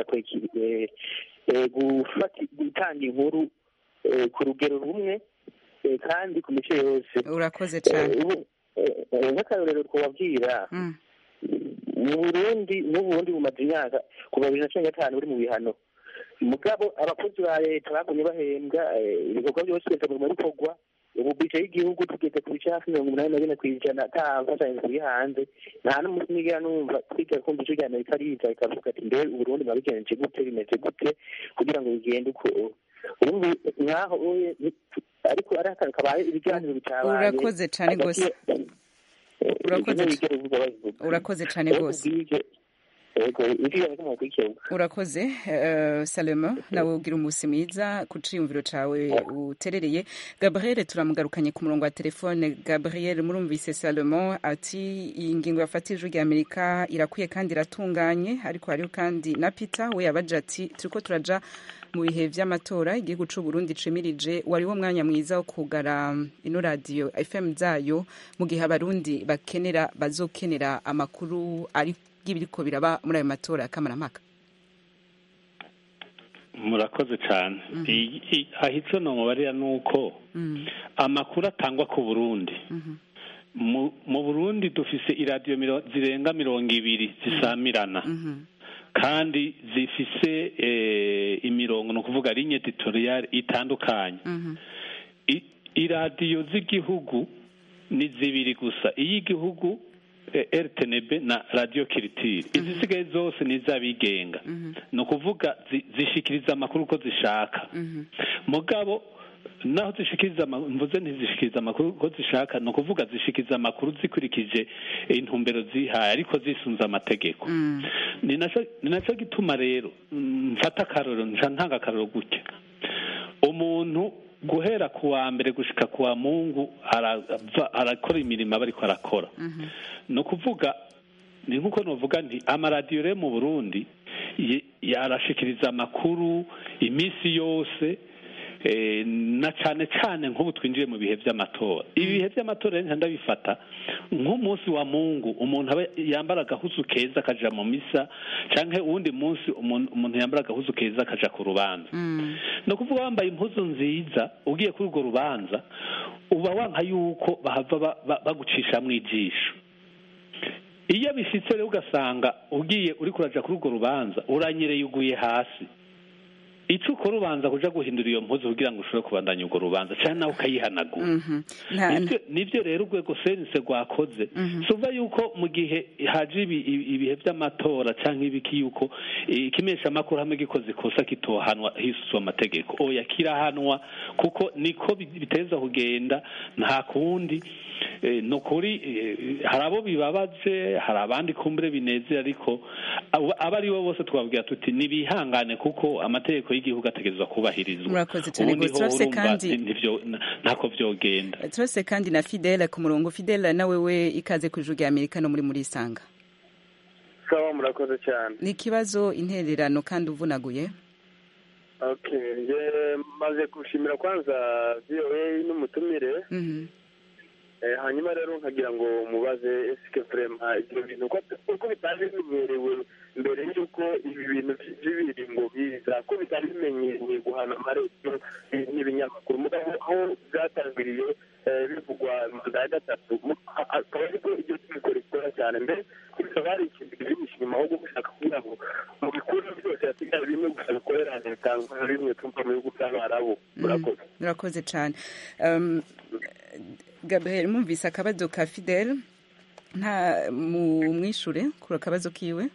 gutanga inkuru ku rugero rumwe kandi ku mico yose. Urakoze cyane. Nk'akarorero twababwira mu Burundi bumaze imyaka kuva 2015 buri mu bihano, mugabo abakozi ba leta bagumye bahembwa ibikorwa byose leta mu bikorwa. Ubu bice y'igihugu tugeze ku bice hafi 84% atamfashanyo kuri hanze. Nta n'umunsi nigera numva twiga kumva ijwi rya Amerika riza ikavuga ati mbere Uburundi babigenje gute, bimeze gute kugira ngo bigende uko ubu nkaho ariko ari akantu kabaye ibiganiro bitabaye. Urakoze cyane gose. Urakoze cyane gose. urakoze Salomon nawe ugira umunsi mwiza ku ciyumviro cawe uterereye. Gabriel turamugarukanye ku murongo wa telefone. Gabriel, murumvise Salomon ati iyi ngingo yafatije rya Amerika irakwiye kandi iratunganye, ariko hariho kandi na Peter we yabaje ati turiko turaja mu bihe vy'amatora, igihugu c'u Burundi cimirije, wariwo mwanya mwiza wo kugara ino radio FM zayo mu gihe abarundi bazokenera amakuru ari biriko biraba muri ayo matora ya kamarampaka. Murakoze cyane. Ahitso no mubarira nuko amakuru atangwa ku Burundi. Mu Burundi dufise iradiyo zirenga 200 zisamirana. Kandi zifise imirongo no kuvuga ligne editorial itandukanye. Iradiyo z'igihugu ni zibiri gusa, iy'igihugu RTNB na Radio Culture. Izisigaye zose nizabigenga. No kuvuga zishikiriza amakuru uko zishaka. Mugabo naho zishikiriza mvuze ntizishikiriza amakuru uko zishaka, no kuvuga zishikiriza amakuru zikurikije intumbero zihaye ariko zisunza amategeko. Ni naco gituma rero mfata karoro ntanga karoro gutya. Umuntu guhera kuwa mbere gushika kuwa Mungu arakora imirimo bariko arakora. No kuvuga ni nkuko novuga nti amaradiyo re mu Burundi yarashikiriza amakuru imisi yose na cyane cyane nk'ubu twinjiye mu bihe by'amatora. Ibihe by'amatora ndabifata nk'umunsi wa Mungu, umuntu aba yambara agahuzu keza akaja mu misa, canke uwundi munsi umuntu yambara agahuzu keza akaja ku rubanza. No kuvuga wambaye impuzu nziza ugiye kuri urwo rubanza uba wanka yuko bahava bagucisha mu ijisho. Iyo bishitse rero ugasanga ugiye uri kuraja kuri urwo rubanza uranyereye uguye hasi, ico ukora ubanza kuja guhindura iyo mpuzu kugira ngo ushobore kubandanya urwo rubanza cyane nawe ukayihanagura. Nivyo rero urwego sense rwakoze. Suva yuko mu gihe haje ibihe by'amatora canke ibiki yuko ikimesha amakuru hamwe gikoze kosa kitohanwa hisuswa amategeko. Oya kirahanwa kuko niko biteza kugenda, nta kundi. No kuri harabo bibabaje, hari abandi kumbure binezera, ariko abari bo bose twabwira tuti nibihangane kuko amategeko y'igihugu ategerezwa kubahirizwa. Murakoze cyane gose kandi nivyo ntako vyogenda. Turose kandi na Fidela ku murongo. Fidela nawe we ikaze ku ijuru rya Amerika no muri Isanga. Sawa, murakoze cyane. Ni kibazo intererano kandi uvunaguye. Okay, maze kushimira kwanza VOA n'umutumire. Hanyuma rero nkagira ngo mubaze eske vraiment ibyo bintu uko bitari bimerewe mbere y'uko ibi bintu by'ibiringo biza ko bitari bimenyereye guhana amarezo n'ibinyamakuru, mugabo aho byatangiriye bivugwa manda ya gatatu akaba ariko ibyo tubikora cyane mbere bisaba hari ikintu byinshi nyuma ahubwo gushaka kugira ngo mu bikorwa byose hasigaye bimwe gusa bikorera leta nka bimwe tumva mu bihugu by'Abarabu. Murakoze cyane. Gabriel, mumvise akabazo ka Fidel, nta mwishure kuri akabazo kiwe?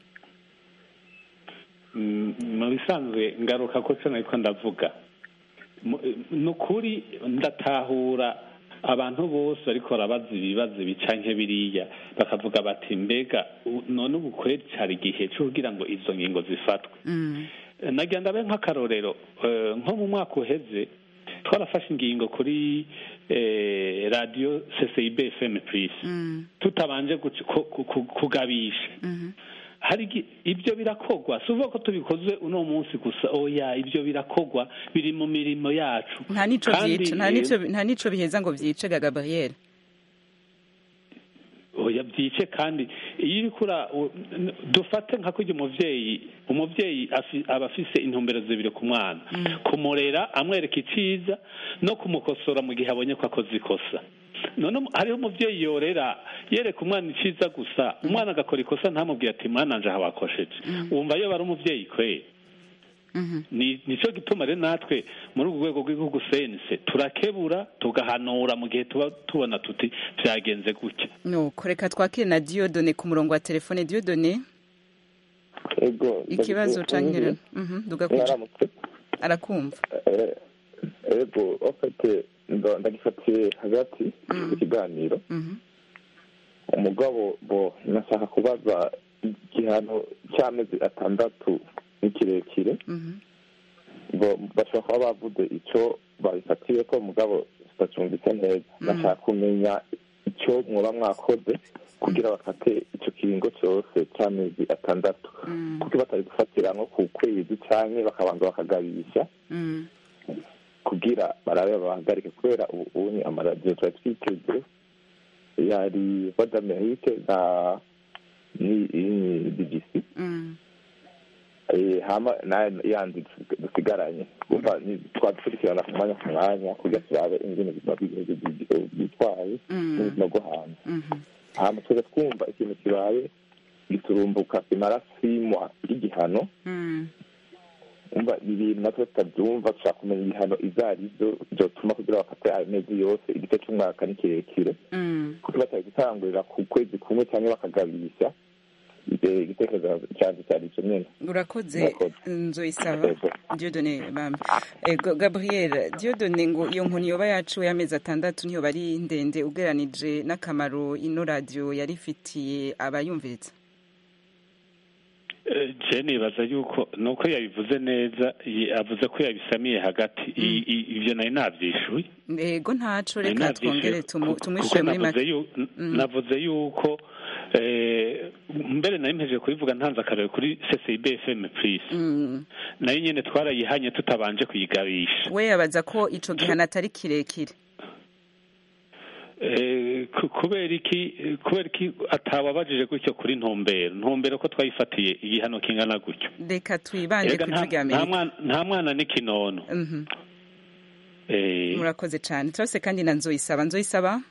Mu bisanzwe ngaruka ko cyane ariko ndavuga nukuri ndatahura abantu bose ariko barabaza ibibazo bicanke biriya bakavuga bati mbega none ubu kweri cyari igihe cyo kugira ngo izo ngingo zifatwe. Nagenda be nk'akarorero nko mu mwaka uheze twarafashe ingingo kuri radio CCIB FM Plus tutabanje kugabisha. Hari ibyo birakogwa, suvuga ko tubikoze uno munsi gusa, oya ibyo birakogwa biri mu mirimo yacu. Nta nico biheza ngo vyice Gabriel. Oya byice kandi iyo bikura dufate nka kujya umuvyeyi abafise intumbero zibiri ku mwana, kumurera amwereka iciza no kumukosora mu gihe abonye ko akoze ikosa. None hariho umuvyeyi yorera yereka umwana iciza gusa, umwana agakora ikosa ntamubwira ati mwana nje habakosheje, wumva yo bari umuvyeyi kwe. Nico gituma rero natwe muri urwo rwego rw'igihugu sense turakebura tugahanura mu gihe tuba tubona tuti vyagenze gutya. No koreka twakire na Diodone ku murongo wa telefone. Diodone, ego ikibazo canke dugakuca arakumva. Ego ofete ndagifatiye hagati mu kiganiro. Umugabo bo nashaka kubaza igihano cy'amezi atandatu ni kirekire ngo bashobora kuba bavuze icyo babifatiye ko mugabo zitacumbitse neza bashaka kumenya icyo mwaba mwakoze kugira bafate icyo kiringo cyose cy'amezi atandatu kuko batari gufatira nko ku kwezi cyane bakabanza bakagabisha kugira barabe bahagarike kubera ubu amaradiyo tuba twiteze yari voix d'Amerique na BBC hama yandi dusigaranye umva twadukurikirana ku mwanya kugira turabe ingene bitwaye n'ubuzima bwo hanze hama tuza twumva ikintu kibaye giturumbuka kimara simwa y'igihano umva ibintu natwe tutabyumva dushaka kumenya ibihano ibyo ari byo byotuma kugira bafate amezi yose igice cy'umwaka ni kirekire kuko batari gutangurira ku kwezi kumwe cyangwa bakagabisha igitekerezo cyanjye cyari icyo nyine. Urakoze Nzoyisaba Dieudonné bambi Gabriel Dieudonné ngo iyo nkoni yoba yacu y'amezi atandatu niyo bari ndende ugeranije n'akamaro ino radio yari ifitiye abayumviriza. Je nibaza yuko nuko yabivuze neza avuze ko yabisamiye hagati ivyo nayo navyishuye yego ntaco reka twongere tumwishuye muri make navuze yuko mbere nayo mpeje kubivuga ntanze akarere kuri CCIB FM Plus nayo nyene twarayihanye tutabanje kuyigabisha we yabaza ko ico gihana atari kirekire kubera iki atababajije gutyo kuri ntumbero ko twayifatiye igihano kingana gutyo reka twibanje kujugamira nta mwana n'ikinono murakoze cyane turose kandi na Nzoyisaba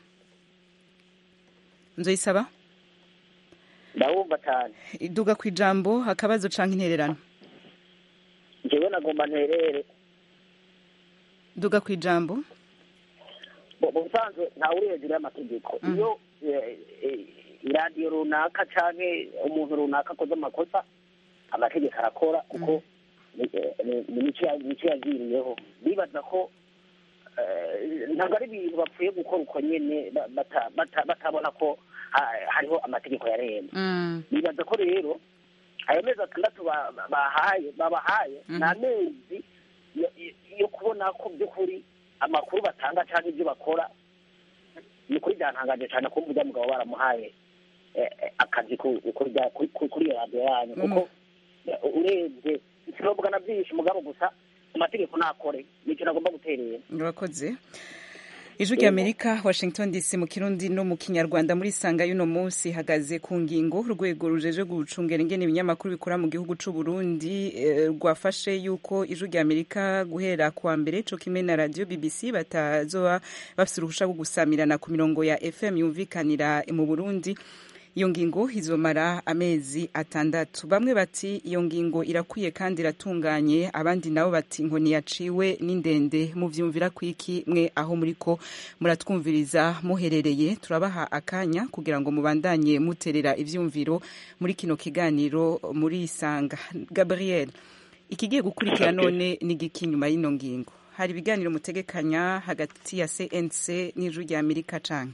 ndabumva cyane iduga ku ijambo akabazo canke intererano jewe nagomba nterere duga ku ijambo busanzwe ntawe uri hejuru y'amategeko iyo iradiyo runaka canke umuntu runaka akoze amakosa amategeko arakora kuko nico yagiriyeho bibaza ko ntabwo ari ibintu bapfuye gukora uko nyene batabona ko hariho amategeko yarenze bibaza ko rero ayo mezi atandatu babahaye ni amezi yo kubona ko by'ukuri amakuru batanga cyangwa ibyo bakora ni kuri byantangaje cyane ko umujya mugabo baramuhaye akazi kuri iyo radiyo yanyu kuko urebye sinobwa na byinshi mugabo gusa amategeko nakore nicyo nagomba guterera. Urakoze. Ijwi ry'Amerika Washington DC mu Kirundi no mu Kinyarwanda muri sanga y'uno munsi hagaze ku ngingo urwego rujeje gucungera ingene ibinyamakuru bikora mu gihugu c'u Burundi rwafashe yuko Ijwi ry'Amerika guhera kwa mbere co kimwe na radio BBC batazoba bafite uruhusha rwo gusamirana ku mirongo ya FM yumvikanira mu Burundi. Iyo ngingo izomara amezi atandatu. Bamwe bati iyo ngingo irakwiye kandi iratunganye, abandi nabo bati inkoni yaciwe n'indende. Muvyumvira kwiki mwe aho muriko muratwumviriza muherereye? Turabaha akanya kugira ngo mubandanye muterera ivyumviro muri kino kiganiro muri Isanga. Gabriel, ikigiye gukurikira none ni giki nyuma y'ino ngingo? Hari ibiganiro mutegekanya hagati ya CNC n'Ijwi ry'Amerika canke?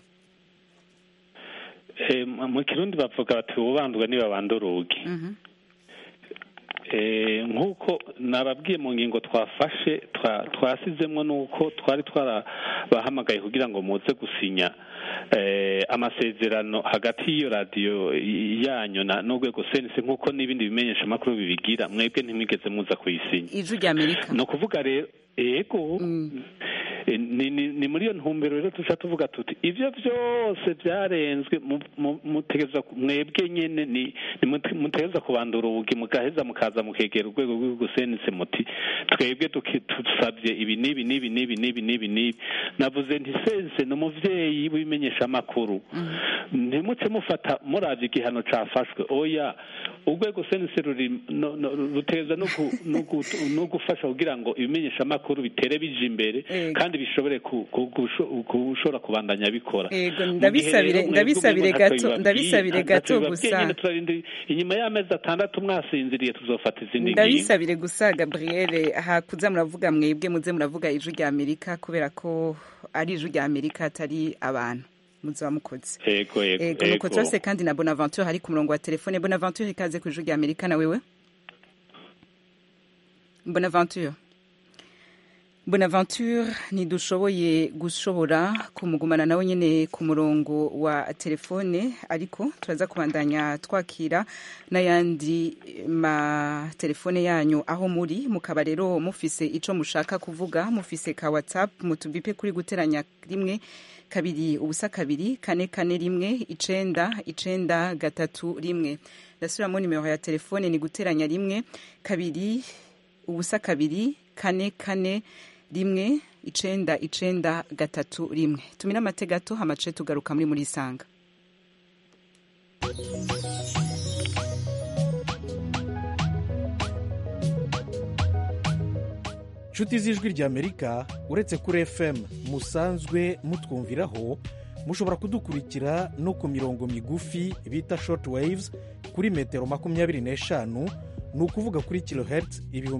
Mu Kirundi bavuga bati ubandwa niba bandurugi nk'uko nababwiye mu ngingo twafashe twasizemwo nuko twari twarabahamagaye kugira ngo muze gusinya amasezerano hagati y'iyo radiyo yanyu n'urwego sense nk'uko n'ibindi bimenyesha amakuru bibigira mwebwe ntimwigeze muza kuyisinya Ijwi ry'Amerika ni ukuvuga rero yego ni muri iyo ntumbero rero tuca tuvuga tuti ivyo vyose vyarenzwe mutegeza mwebwe nyene mutegeza kubandura ubugi mugaheza mukaza mukegera urwego rw'igihugu sense muti twebwe tusavye ibi nibi navuze nti sense n'umuvyeyi w'imenyesha amakuru ntimuce mufata muravye igihano cafashwe oya urwego sense ruteza no gufasha kugira ngo ibimenyesha amakuru bitere bije imbere kandi bishobore kushobora kubandanya bikora. Ndabisabire gato gusa inyuma y'amezi atandatu mwasinziriye tuzofata izindi ngingo. Ndabisabire gusa Gabriel hakuza muravuga mwebwe muze muravuga Ijwi ry'Amerika kubera ko ari Ijwi ry'Amerika atari abantu. muzaba mukoze yego nuko turase kandi na Bonaventure hari ku murongo wa telefone. Bonaventure, ikaze ku ijwi rya Amerika. na wewe Bonaventure ntidushoboye gushobora kumugumana nawe nyine ku murongo wa telefone, ariko turaza kubandanya twakira n'ayandi telefone yanyu aho muri, mukaba rero mufise ico mushaka kuvuga, mufise ka WhatsApp mutubipe kuri guteranya 1 2 ubusa 2 4 4 1 9 9 3 ndasubiramo nimero ya telefone ni guteranya 1 2 ubusa 2 4 4 1 9 9 3 tumira amategato hamace tugaruka muri Isanga. Nshuti z'ijwi rya Amerika, uretse kuri FM musanzwe mutwumviraho, mushobora kudukurikira no ku mirongo migufi bita short waves kuri metero 25, ni ukuvuga kuri kilohertz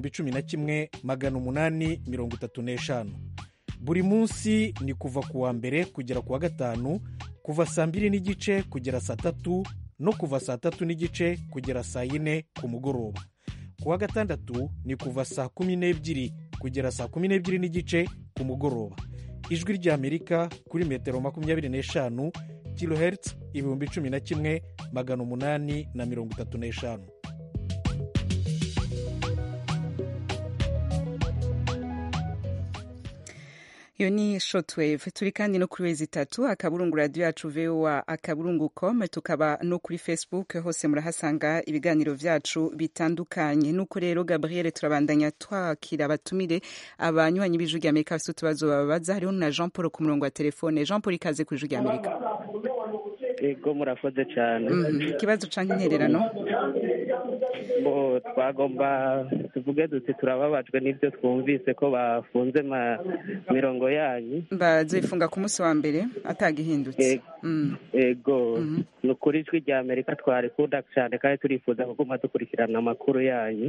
11,835. Buri munsi ni kuva ku wa mbere kugera ku wa gatanu, kuva saa 2:30 kugera saa 3 no kuva saa 3:30 kugera saa 4 ku mugoroba. Ku wa gatandatu ni kuva saa 12 kugera saa 12:30 ku mugoroba. Ijwi rya Amerika kuri metero 25 kilohertz 11,835. Iyo ni shortwave. Turi kandi no kuri wezi 3 akaburungu radio yacu VOA akaburungu.com, tukaba no kuri Facebook, hose murahasanga ibiganiro vyacu bitandukanye. Nuko rero Gabriel, turabandanya twakira abatumire abanywanyi b'ijwi rya Amerika bafite utubazo babaza. Hariho na Jean Paul ku murongo wa telefone. Jean Paul, ikaze ku ijwi rya Amerika. Ego murakoze cyane. Ikibazo canke intererano? Twagomba tuvuge duti turababajwe n'ibyo twumvise ko bafunze mirongo yanyu, bazifunga ku munsi wa mbere atagihindutse. Ego ni ukuri ijwi rya Amerika twarikunda cyane kandi turifuza kuguma dukurikirana amakuru yanyu.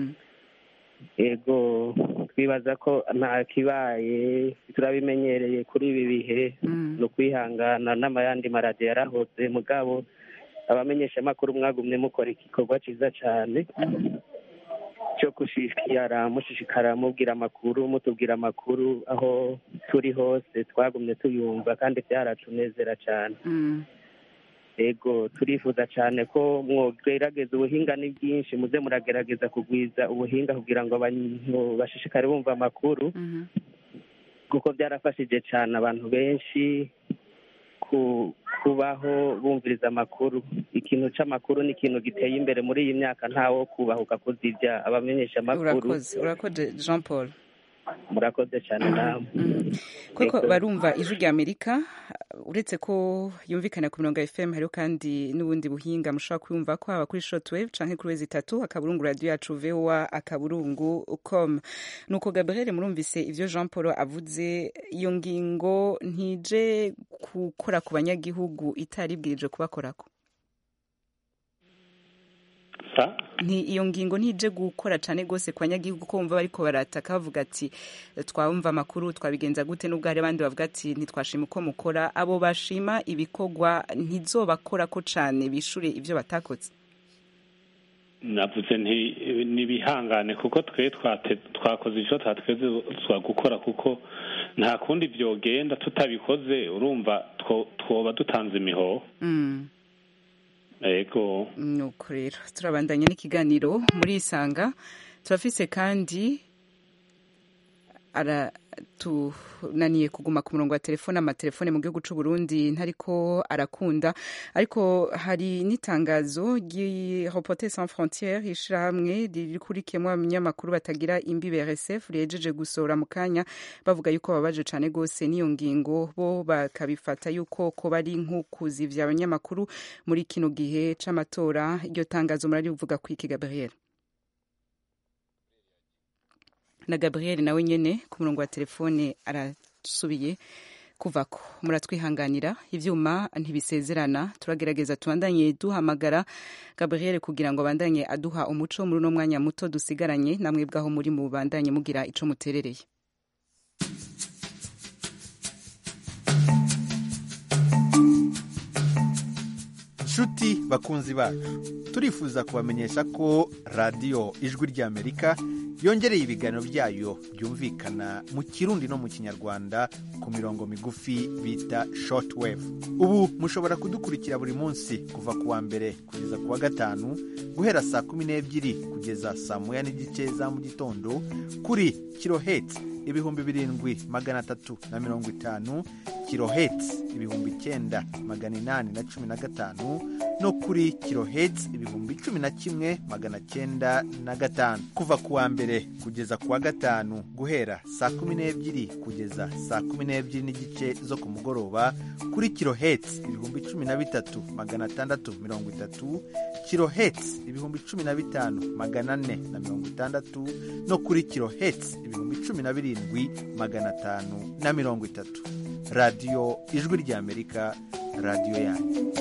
Ego twibaza ko nta kibaye, turabimenyereye kuri ibi bihe, no kwihangana n'amayandi maradiyo yarahoze, mugabo abamenyesha amakuru mwagumye mukora igikorwa cyiza cyane cyo mushishikara mubwira amakuru, mutubwira amakuru aho turi hose, twagumye tuyumva kandi byaratunezera cyane. Ego turifuza cyane ko mwogerageza ubuhinga ni bwinshi, muze muragerageza kugwiza ubuhinga kugira ngo abantu bashishikare bumva amakuru, kuko byarafashije cyane abantu benshi kubaho bumviriza amakuru. Ikintu c'amakuru ni ikintu giteye imbere muri iyi myaka, ntawo kubahuka kuzivya abamenyesha amakuru. Urakoze Jean Paul. Murakoze cyane namwe. Kuko barumva ijwi rya Amerika, uretse ko yumvikana ku mirongo ya FM, hariho kandi n'ubundi buhinga mushobora kuyumva ko haba kuri shortwave canke kuri wezi 3 akaburungu radio yacu VOA akaburungu.com. Nuko Gabriel, murumvise ivyo Jean Paul avuze, iyo ngingo ntije gukora ku banyagihugu itaribwirije kubakorako? Iyo ngingo ntije gukora cyane gose kwa nyagihugu ko bumva bariko barataka bavuga ati twumva amakuru twabigenza gute, nubwo hari abandi bavuga ati ntitwashima uko mukora. Abo bashima ibikogwa ntizobakora ko cyane bishure ivyo batakoze? Navuze ntibihangane kuko twakoze icyo twatweza gukora, kuko nta kundi byogenda tutabikoze. Urumva twoba dutanze imihoho. Ego nuko rero turabandanya n'ikiganiro muri Isanga. Turafise kandi tunaniye kuguma ku murongo wa telefone, amatelefone mu gihugu c'u Burundi ntariko arakunda, ariko hari n'itangazo Reporters sans frontières, ishirahamwe ririkurikiye abanyamakuru batagira imbibe RSF, rihejeje gusohora mu kanya bavuga yuko babaje cane gose n'iyo ngingo, bo bakabifata yuko ko bari nk'ukuzivya abanyamakuru muri kino gihe c'amatora. Iryo tangazo murarivuga kwiki Gabriel? Na Gabriel nawe nyene ku murongo wa telefone arasubiye kuvako. Muratwihanganira, ivyuma ntibisezerana, turagerageza tubandanye duhamagara Gabriel kugira ngo bandanye aduha umuco muri no mwanya muto dusigaranye. Namwe bwaho muri mu bandanye mugira ico muterereye. nshuti bakunzi bacu turifuza kubamenyesha ko radiyo ijwi ry'amerika yongereye ibiganiro byayo byumvikana mu kirundi no mu kinyarwanda ku mirongo migufi bita shortwave. Ubu mushobora kudukurikira buri munsi kuva ku wa mbere kugeza ku wa gatanu guhera saa 12 kugeza saa 1:30 za mu gitondo kuri kilohertz 7,350 kilohertz 9,815 no kuri kilohertz 11,905 kuva ku wa mbere kugeza ku wa gatanu guhera saa 12 kugeza saa 12:30 zo ku mugoroba kuri kilohertz 13,630 kilohertz 15,460 no kuri kilohertz 17,530. radiyo ijwi ry'amerika, radiyo yanyu.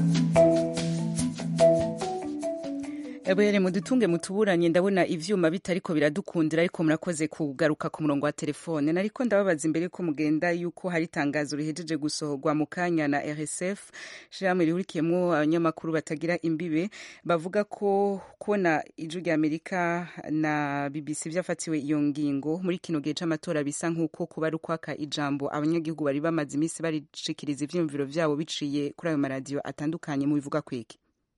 Ebere mudutunge mutuburanye, ndabona ivyuma bitariko biradukundira, ariko murakoze kugaruka ku murongo wa telefone. Nariko ndababaza imbere ko mugenda yuko hari tangazo rihejeje gusohorwa mu kanya na RSF, shirahamwe rihurikiyemwo abanyamakuru batagira imbibe, bavuga ko kubona ijwi ry'Amerika na BBC vyafatiwe iyo ngingo muri kino gihe c'amatora bisa nk'uko kuba ari ukwaka ijambo abanyagihugu bari bamaze imisi barishikiriza ivyumviro vyabo biciye kuri ayo maradiyo atandukanye. Mu bivuga kwiki?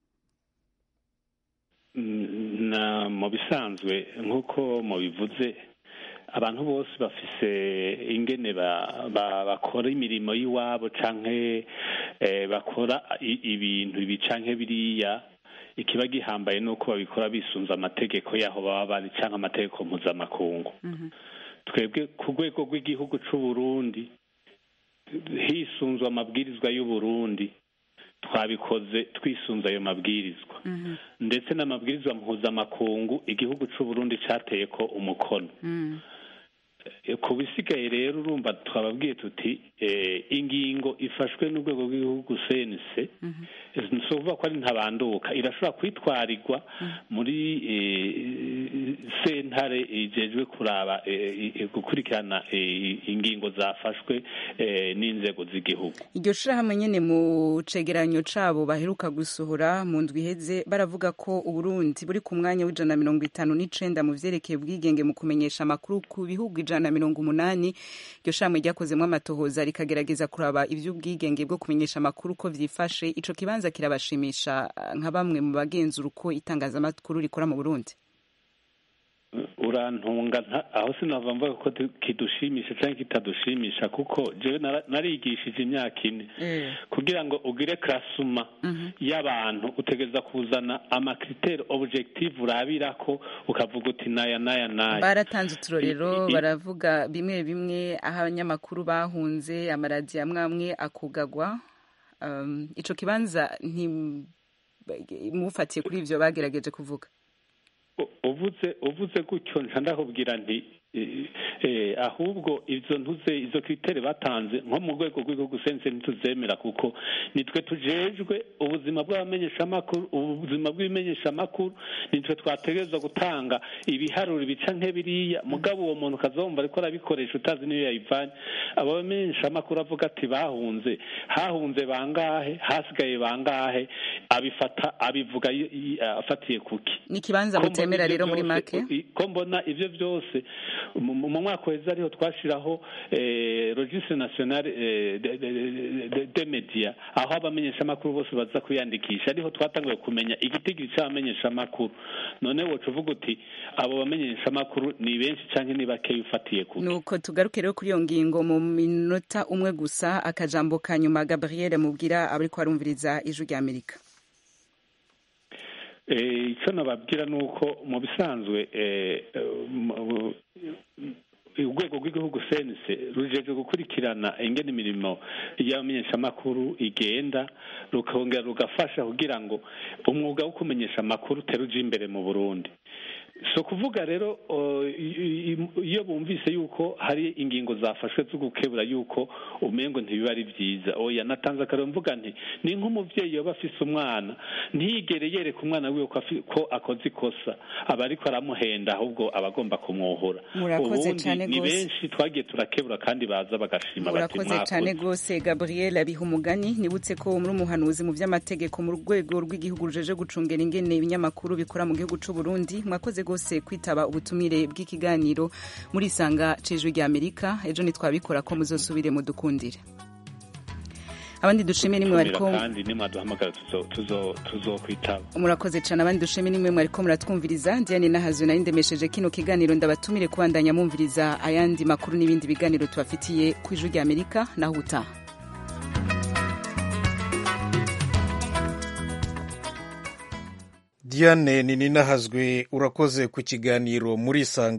Na mu bisanzwe nk'uko mubivuze, abantu bose bafise ingene bakora imirimo y'iwabo canke bakora ibintu ibi canke biriya. Ikiba gihambaye nuko babikora bisunza amategeko yaho baba bari canke amategeko mpuzamakungu. Twebwe ku rwego rw'igihugu c'u Burundi hisunzwe amabwirizwa y'u Burundi, twabikoze twisunze ayo mabwirizwa ndetse n'amabwirizwa mpuzamakungu igihugu c'u Burundi cateye ko umukono. Ku bisigaye rero urumva twababwiye tuti ingingo ifashwe n'urwego rw'igihugu CNC nsovuga ko ari ntabanduka, irashobora kwitwarirwa muri sentare ijejwe kuraba gukurikirana ingingo zafashwe n'inzego z'igihugu. Iryo shirahamwe nyene mu cegeranyo cabo baheruka gusohora mu ndwi iheze baravuga ko Uburundi buri ku mwanya w'159 mu vyerekeye ubwigenge mu kumenyesha amakuru ku bihugu 180. Iryo shirahamwe ryakozemwo amatohoza rikagerageza kuraba ivy'ubwigenge bwo kumenyesha amakuru ko vyifashe. Ico kibanza kirabashimisha nka bamwe mu bagenzura uko itangazamakuru rikora mu Burundi? Urantunga aho sinava mvuga ko kidushimisha canke kitadushimisha, kuko jewe narigishije imyaka 4 kugira ngo ugire klasuma y'abantu utegeza kuzana amakriteri objective urabirako ukavuga uti naya. Baratanze uturorero, baravuga bimwe bimwe aho abanyamakuru bahunze, amaradiyo amwe akugagwa. Ico kibanza mufatiye kuri ivyo bagerageje kuvuga? uvuze gutyo ndakubwira nti ahubwo izo kriteri batanze nko mu rwego rw'igihugu sense ntituzemera, kuko nitwe tujejwe ubuzima bw'abamenyeshamakuru, ubuzima bw'ibimenyeshamakuru, nitwe twategerezwa gutanga ibiharuro bica nk'ebiriya. Mugabo uwo muntu ukazomva ariko arabikoresha utazi niyo yayivanye. Abo bamenyeshamakuru avuga ati hahunze bangahe, hasigaye bangahe, abivuga afatiye kuki. Ni kibanza mutemera rero muri make ko mbona ivyo byose mu mwaka weza ariho twashiraho registre national de media, aho abamenyesha makuru bose baza kwiyandikisha, ariho twatangiye kumenya igitigiri cy'abamenyesha makuru. None wo tuvuga uti abo bamenyesha makuru ni benshi canke ni bake yufatiye kuki? Nuko tugaruke rero kuri iyo ngingo mu minota umwe gusa, akajambo kanyuma Gabriel mubwira abari ko arumviriza ijwi rya Amerika. Icyo nababwira ni uko mu bisanzwe urwego rw'igihugu CNC rujeje gukurikirana ingene imirimo y'abamenyeshamakuru igenda, rukongera rugafasha kugira ngo umwuga wo kumenyesha amakuru uteruje imbere mu Burundi. so kuvuga rero iyo bumvise yuko hari ingingo zafashwe zo gukebura yuko umengo ntibiba ari byiza oya natanze akarero mvuga nti ni nk'umuvyeyi yoba afise umwana ntiyigere yereka umwana wiwe ko akoze ikosa aba ariko aramuhenda ahubwo aba agomba kumwohora. Ubundi ni benshi twagiye turakebura kandi baza bagashima bati murakoze cyane gose. Gabriel Abihumugani nibutse ko muri umuhanuzi mu vy'amategeko mu rwego rw'igihugu rujeje gucungera ingene ibinyamakuru bikora mu gihugu c'u Burundi. Mwakoze gose kwitaba ubutumire bw'ikiganiro muri Isanga c'Ijwi ry'Amerika. Ejo nitwabikora ko muzosubire mudukundire. Abandi dushime nimwe bariko kandi nimaduhamagara tuzokwitaba. Murakoze cyane. Abandi dushime nimwe mwariko muratwumviriza. Diane Nahazo nari ndemesheje kino kiganiro, ndabatumire kubandanya mumviriza ayandi makuru n'ibindi biganiro tubafitiye ku Ijwi ry'Amerika. Naho utaha. Diane Ninahazwe urakoze ku kiganiro muri Isanga.